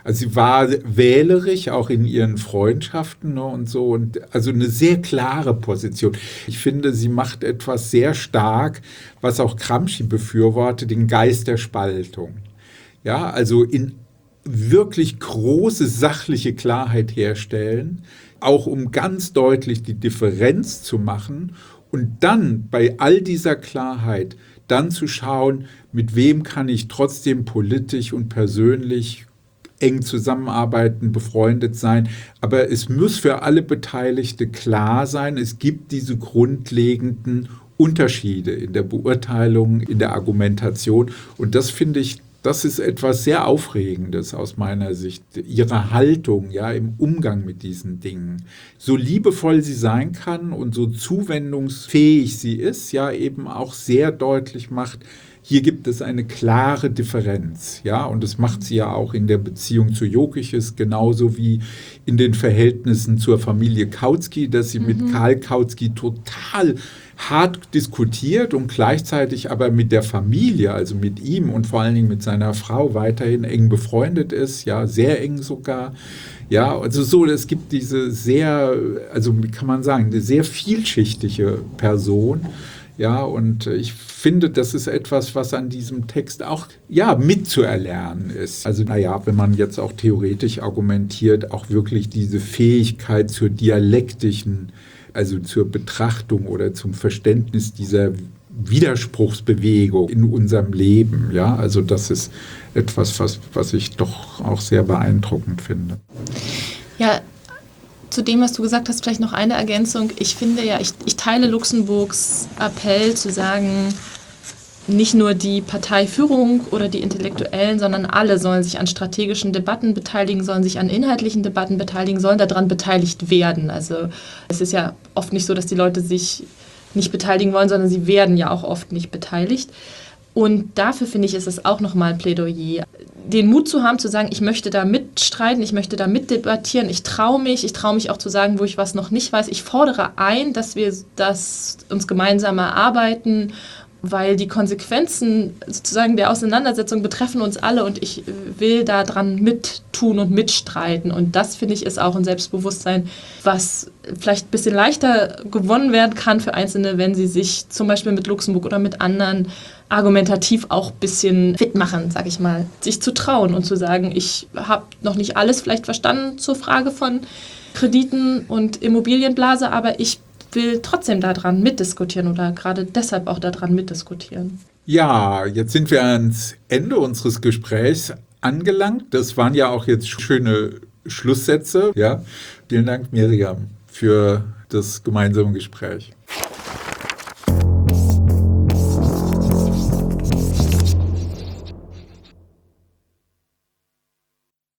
Also sie war wählerisch, auch in ihren Freundschaften, ne, und so. Und also eine sehr klare Position. Ich finde, sie macht etwas sehr stark, was auch Gramsci befürwortet, den Geist der Spaltung. Ja, also in wirklich große sachliche Klarheit herstellen, auch um ganz deutlich die Differenz zu machen und dann bei all dieser Klarheit dann zu schauen, mit wem kann ich trotzdem politisch und persönlich eng zusammenarbeiten, befreundet sein. Aber es muss für alle Beteiligte klar sein, es gibt diese grundlegenden Unterschiede in der Beurteilung, in der Argumentation. Und das finde ich, das ist etwas sehr Aufregendes aus meiner Sicht. Ihre Haltung, ja, im Umgang mit diesen Dingen. So liebevoll sie sein kann und so zuwendungsfähig sie ist, ja, eben auch sehr deutlich macht, hier gibt es eine klare Differenz, ja, und das macht sie ja auch in der Beziehung zu Jokiches, genauso wie in den Verhältnissen zur Familie Kautsky, dass sie mhm. mit Karl Kautsky total hart diskutiert und gleichzeitig aber mit der Familie, also mit ihm und vor allen Dingen mit seiner Frau weiterhin eng befreundet ist, ja, sehr eng sogar. Ja, also so, es gibt diese sehr, also wie kann man sagen, eine sehr vielschichtige Person. Ja, und ich finde, das ist etwas, was an diesem Text auch, ja, mitzuerlernen ist. Also, naja, wenn man jetzt auch theoretisch argumentiert, auch wirklich diese Fähigkeit zur dialektischen, also zur Betrachtung oder zum Verständnis dieser Widerspruchsbewegung in unserem Leben. Ja, also das ist etwas, was, was ich doch auch sehr beeindruckend finde. Ja, zu dem, was du gesagt hast, vielleicht noch eine Ergänzung. Ich finde ja, ich, ich teile Luxemburgs Appell zu sagen, nicht nur die Parteiführung oder die Intellektuellen, sondern alle sollen sich an strategischen Debatten beteiligen, sollen sich an inhaltlichen Debatten beteiligen, sollen daran beteiligt werden. Also es ist ja oft nicht so, dass die Leute sich nicht beteiligen wollen, sondern sie werden ja auch oft nicht beteiligt. Und dafür finde ich, ist es auch nochmal ein Plädoyer, den Mut zu haben, zu sagen, ich möchte da mitstreiten, ich möchte da mitdebattieren, ich traue mich, ich traue mich auch zu sagen, wo ich was noch nicht weiß. Ich fordere ein, dass wir das uns gemeinsam erarbeiten, weil die Konsequenzen sozusagen der Auseinandersetzung betreffen uns alle und ich will da dran mittun und mitstreiten. Und das, finde ich, ist auch ein Selbstbewusstsein, was vielleicht ein bisschen leichter gewonnen werden kann für Einzelne, wenn sie sich zum Beispiel mit Luxemburg oder mit anderen argumentativ auch ein bisschen fit machen, sage ich mal. Sich zu trauen und zu sagen, ich habe noch nicht alles vielleicht verstanden zur Frage von Krediten und Immobilienblase, aber ich will trotzdem daran mitdiskutieren oder gerade deshalb auch daran mitdiskutieren. Ja, jetzt sind wir ans Ende unseres Gesprächs angelangt. Das waren ja auch jetzt schöne Schlusssätze. Ja, vielen Dank, Miriam, für das gemeinsame Gespräch.